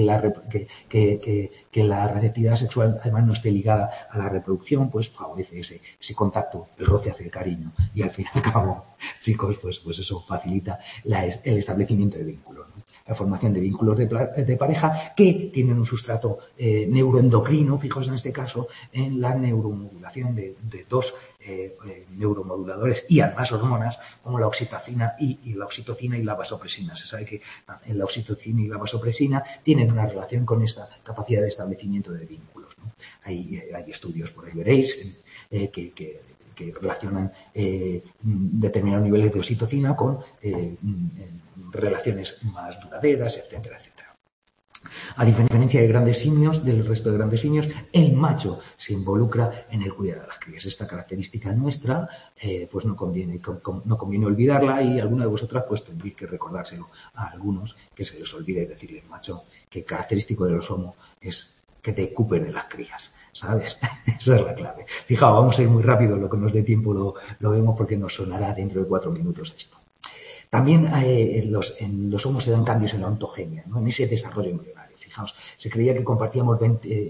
la receptividad sexual además no esté ligada a la reproducción, pues favorece ese contacto, el roce hace el cariño, y al fin y al cabo, chicos, pues eso facilita el establecimiento de vínculos, ¿no? La formación de vínculos de pareja que tienen un sustrato neuroendocrino, fijaos en este caso, en la neuromodulación de dos neuromoduladores y además hormonas como la oxitocina y la vasopresina. Se sabe que la oxitocina y la vasopresina tienen una relación con esta capacidad de establecimiento de vínculos, ¿no? Hay estudios, por ahí veréis, que relacionan determinados niveles de oxitocina con relaciones más duraderas, etcétera, etcétera. A diferencia de grandes simios, del resto de grandes simios, el macho se involucra en el cuidado de las crías. Esta característica nuestra, pues no conviene olvidarla, y alguna de vosotras pues tendréis que recordárselo a algunos, que se les olvide decirle al macho que característico de los homo es que te ocupes de las crías, ¿sabes? Esa es la clave. Fijaos, vamos a ir muy rápido, lo que nos dé tiempo lo vemos, porque nos sonará dentro de 4 minutos esto. También en los homos se dan cambios en la ontogenia, ¿no? En ese desarrollo embrionario. Fijaos, se creía que compartíamos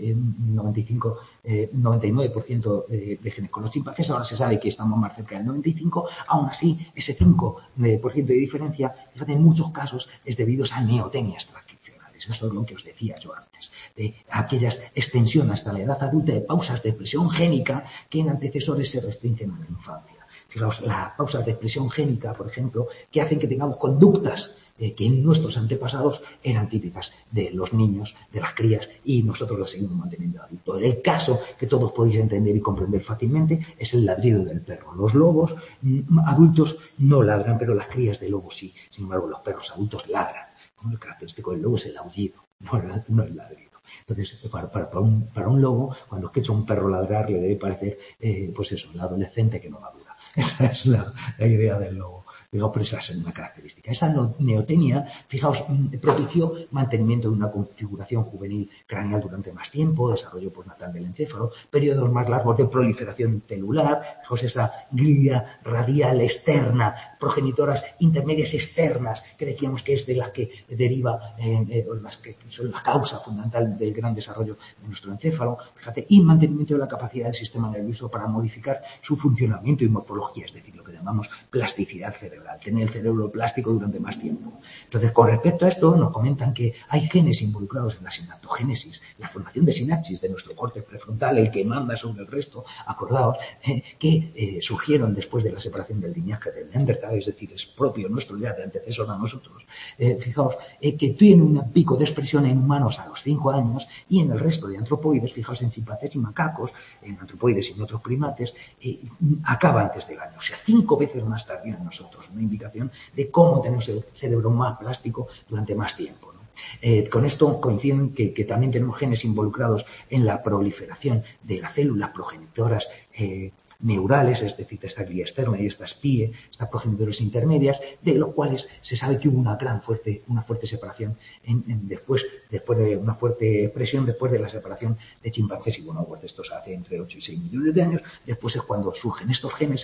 99% de genes con los chimpancés, ahora se sabe que estamos más cerca del 95%, aún así ese 5% de diferencia, fíjate, en muchos casos es debido a neotenias transcripcionales. Eso es lo que os decía yo antes, de aquellas extensiones hasta la edad adulta de pausas de expresión génica que en antecesores se restringen a la infancia. Fijaos, las pausas de expresión génica, por ejemplo, que hacen que tengamos conductas que en nuestros antepasados eran típicas de los niños, de las crías, y nosotros las seguimos manteniendo adultos. El caso que todos podéis entender y comprender fácilmente es el ladrido del perro. Los lobos adultos no ladran, pero las crías de lobos sí. Sin embargo, los perros adultos ladran. El característico del lobo es el aullido, no el ladrido. Entonces, para un lobo, cuando escucha un perro ladrar, le debe parecer, pues eso, el adolescente que no madura. Esa es la idea del lobo. Digo, pero esa es una característica. Esa neotenia, fijaos, propició mantenimiento de una configuración juvenil craneal durante más tiempo, desarrollo postnatal del encéfalo, periodos más largos de proliferación celular, fijaos esa glía radial externa, progenitoras intermedias externas, que decíamos que es de las que deriva, las que son la causa fundamental del gran desarrollo de nuestro encéfalo, fíjate, y mantenimiento de la capacidad del sistema nervioso para modificar su funcionamiento y morfología, es decir, lo que llamamos plasticidad cerebral. vertebral, tener el cerebro plástico durante más tiempo. Entonces, con respecto a esto, nos comentan que hay genes involucrados en la sinaptogénesis, la formación de sinapsis de nuestro córtex prefrontal, el que manda sobre el resto, acordaos, que surgieron después de la separación del linaje del Neandertal, es decir, es propio nuestro ya de antecesor a nosotros. Fijaos, que tiene un pico de expresión en humanos a los 5 años y en el resto de antropoides, fijaos en chimpancés y macacos, en antropoides y en otros primates, acaba antes del año, o sea, 5 veces más tarde en nosotros, una indicación de cómo tenemos el cerebro más plástico durante más tiempo, ¿no? Con esto coinciden que también tenemos genes involucrados en la proliferación de las células progenitoras neurales, es decir, esta glia externa y estas PIE, estas progenitoras intermedias, de los cuales se sabe que hubo una fuerte separación después de una fuerte expresión después de la separación de chimpancés y bonobos. Esto se hace entre 8 y 6 millones de años. Después es cuando surgen estos genes,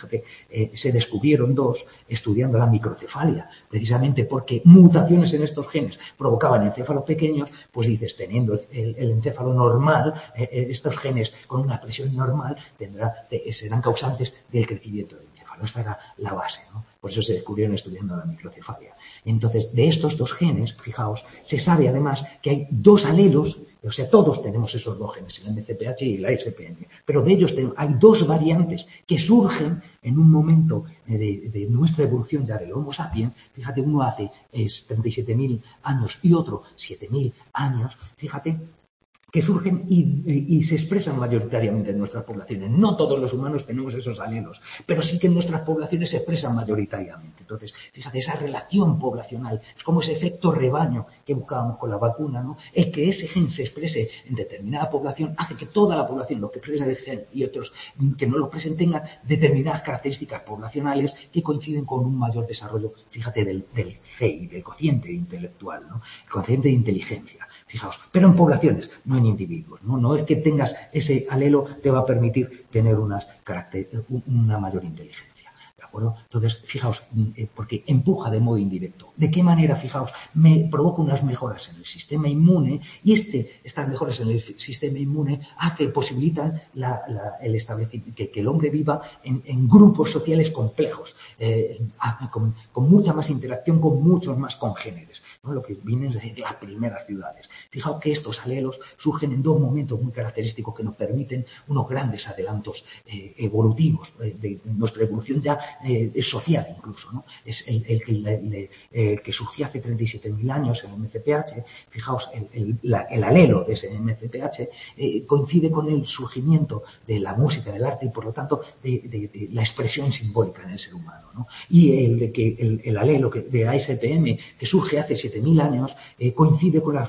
se descubrieron 2 estudiando la microcefalia, precisamente porque mutaciones en estos genes provocaban encéfalos pequeños, pues dices, teniendo el encéfalo normal, estos genes con una expresión normal serán causantes del crecimiento del encéfalo. Esta era la base, ¿no? Por eso se descubrieron estudiando la microcefalia. Entonces, de estos 2 genes, fijaos, se sabe además que hay 2 alelos, o sea, todos tenemos esos 2 genes, el MCPH y la SPN, pero de ellos hay 2 variantes que surgen en un momento de nuestra evolución ya del Homo sapiens. Fíjate, uno hace 37.000 años y otro 7.000 años, fíjate, que surgen y se expresan mayoritariamente en nuestras poblaciones. No todos los humanos tenemos esos alelos, pero sí que en nuestras poblaciones se expresan mayoritariamente. Entonces, fíjate, esa relación poblacional, es como ese efecto rebaño que buscábamos con la vacuna, ¿no? El que ese gen se exprese en determinada población hace que toda la población, los que expresan el gen y otros que no lo expresen, tengan determinadas características poblacionales que coinciden con un mayor desarrollo, fíjate, del CI, del cociente intelectual, ¿no? El cociente de inteligencia. Fijaos, pero en poblaciones, no en individuos, ¿no? No es que tengas ese alelo te va a permitir tener una mayor inteligencia, ¿de acuerdo? Entonces, fijaos, porque empuja de modo indirecto. ¿De qué manera? Fijaos, me provoca unas mejoras en el sistema inmune y estas mejoras en el sistema inmune posibilitan el establecimiento, que el hombre viva en grupos sociales complejos, con mucha más interacción, con muchos más congéneres, ¿no? Lo que vienen de las primeras ciudades. Fijaos que estos alelos surgen en 2 momentos muy característicos que nos permiten unos grandes adelantos evolutivos de nuestra evolución ya social incluso, ¿no? Es el que surgió hace 37.000 años en el MCPH. Fijaos, el alelo de ese MCPH coincide con el surgimiento de la música, del arte y por lo tanto de la expresión simbólica en el ser humano, ¿no? Y el alelo de ASPM que surge hace 7.000 años coincide con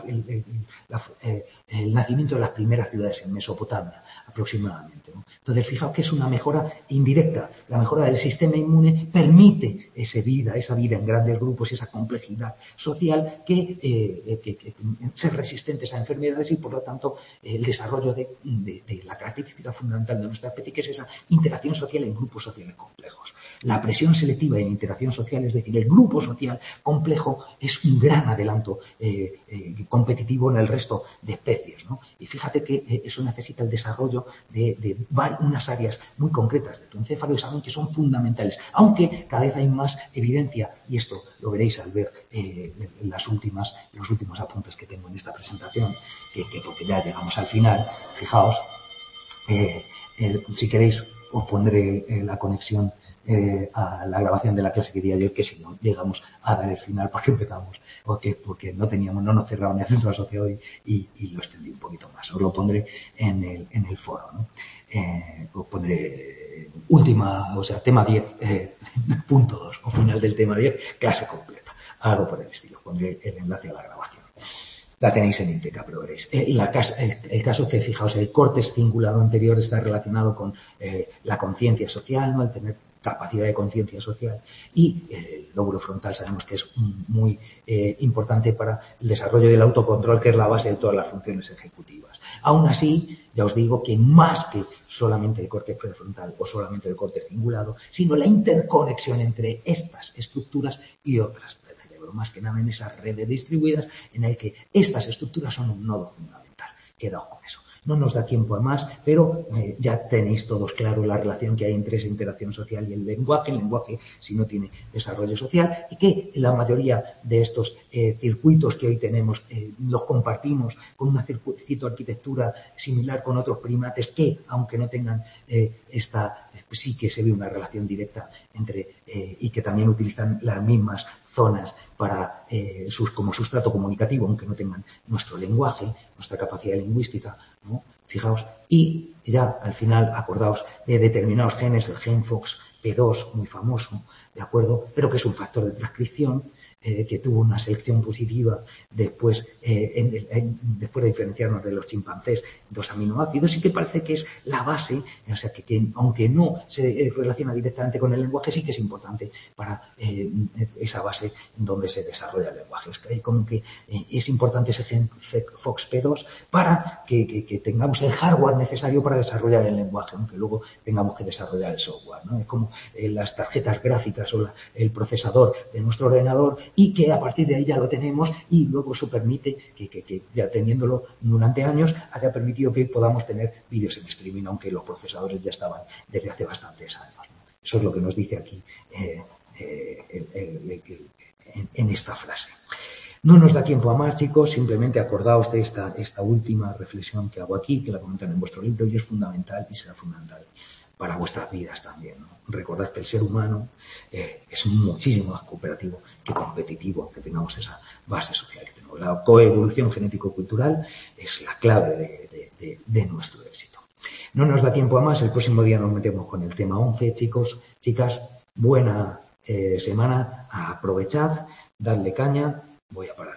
el nacimiento de las primeras ciudades en Mesopotamia, aproximadamente, ¿no? Entonces, fijaos que es una mejora indirecta. La mejora del sistema inmune permite esa vida en grandes grupos y esa complejidad social que ser resistentes a enfermedades y, por lo tanto, el desarrollo de la característica fundamental de nuestra especie, que es esa interacción social en grupos sociales complejos. La presión selectiva en interacción social, es decir, el grupo social complejo, es un gran adelanto competitivo en el resto de especies, ¿no? Y fíjate que eso necesita el desarrollo de unas áreas muy concretas de tu encéfalo y saben que son fundamentales, aunque cada vez hay más evidencia, y esto lo veréis al ver los últimos apuntes que tengo en esta presentación, porque ya llegamos al final. Fijaos, si queréis os pondré la conexión a la grabación de la clase que di ayer, que si no llegamos a dar el final porque empezamos, porque no nos cerraron el centro asociado y lo extendí un poquito más. Os lo pondré en el foro, ¿no? Os pondré tema 10, punto 2, o final del tema 10, clase completa. Algo por el estilo. Os pondré el enlace a la grabación. La tenéis en Inteca, pero veréis. El caso es que, fijaos, el córtex cingulado anterior está relacionado con la conciencia social, ¿no? El tener capacidad de conciencia social, y el lóbulo frontal sabemos que es muy importante para el desarrollo del autocontrol, que es la base de todas las funciones ejecutivas. Aún así, ya os digo que más que solamente el córtex prefrontal o solamente el córtex cingulado, sino la interconexión entre estas estructuras y otras del cerebro, más que nada en esas redes distribuidas en el que estas estructuras son un nodo fundamental. Quedaos con eso. No nos da tiempo a más, pero ya tenéis todos claro la relación que hay entre esa interacción social y el lenguaje si no tiene desarrollo social, y que la mayoría de estos circuitos que hoy tenemos los compartimos con una arquitectura similar con otros primates que, aunque no tengan sí que se ve una relación directa entre y que también utilizan las mismas zonas para como sustrato comunicativo, aunque no tengan nuestro lenguaje, nuestra capacidad lingüística, ¿no? Fijaos, y ya al final acordaos de determinados genes, el gen FOXP2, muy famoso, ¿de acuerdo? Pero que es un factor de transcripción que tuvo una selección positiva después de diferenciarnos de los chimpancés, 2 aminoácidos, y que parece que es la base, o sea que aunque no se relaciona directamente con el lenguaje, sí que es importante para esa base donde se desarrolla el lenguaje. Es que como que es importante ese gen FOXP2 para que tengamos el hardware necesario para desarrollar el lenguaje, aunque luego tengamos que desarrollar el software, ¿no? Es como las tarjetas gráficas o el procesador de nuestro ordenador, y que a partir de ahí ya lo tenemos, y luego eso permite que ya teniéndolo durante años haya permitido que podamos tener vídeos en streaming, aunque los procesadores ya estaban desde hace bastantes años, ¿no? Eso es lo que nos dice aquí en esta frase. No nos da tiempo a más, chicos, simplemente acordaos de esta última reflexión que hago aquí, que la comentan en vuestro libro, y es fundamental y será fundamental para vuestras vidas también, ¿no? Recordad que el ser humano es muchísimo más cooperativo que competitivo, que tengamos esa base social que tenemos. La coevolución genético-cultural es la clave de nuestro éxito. No nos da tiempo a más, el próximo día nos metemos con el tema 11, chicos, chicas, buena semana, aprovechad, dadle caña, voy a parar.